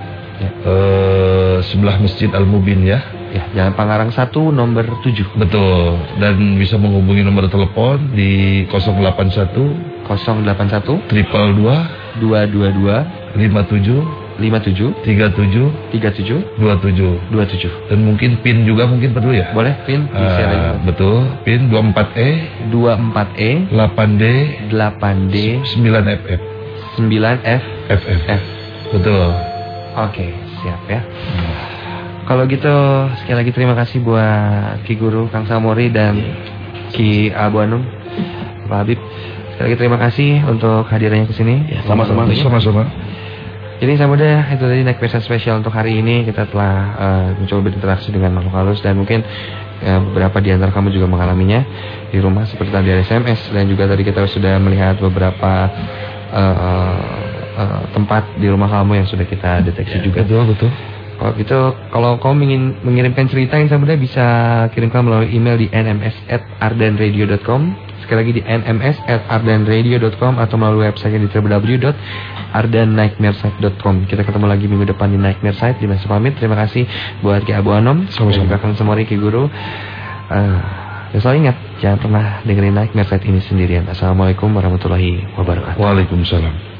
sebelah Masjid Al-Mubin ya. Jalan Pangarang 1 nomor 7. Betul. Dan bisa menghubungi nomor telepon di 081 222 57 37 27. Dan mungkin PIN juga mungkin perlu ya? Boleh PIN di-share aja. Betul. PIN 24E 8D 9FF 9FF. Betul. Oke, siap ya. Kalau gitu sekali lagi terima kasih buat Ki Guru Kang Samori dan Ki Abu Anom, Pak Habib. Sekali lagi terima kasih untuk hadirnya ke sini. Sama-sama. Jadi sahabat muda, itu tadi Night Mersaid spesial untuk hari ini. Kita telah mencoba berinteraksi dengan makhluk halus, dan mungkin beberapa di antara kamu juga mengalaminya di rumah seperti tadi ada SMS, dan juga tadi kita sudah melihat beberapa tempat di rumah kamu yang sudah kita deteksi juga. Betul. Kalau gitu, kalau kamu ingin mengirimkan cerita yang sahabat muda, bisa kirimkan melalui email di nms@ardanradio.com. Sekali lagi di nms@ardanradio.com, atau melalui website di www.ardannightmaresite.com. Kita ketemu lagi minggu depan di Nightmare Site. Di masa pamit, terima kasih buat Ki Abu Anom, sama-sama Kang Samori, Ki Guru. Dan selalu ingat, jangan pernah dengerin Nightmare Site ini sendirian. Assalamualaikum warahmatullahi wabarakatuh. Waalaikumsalam.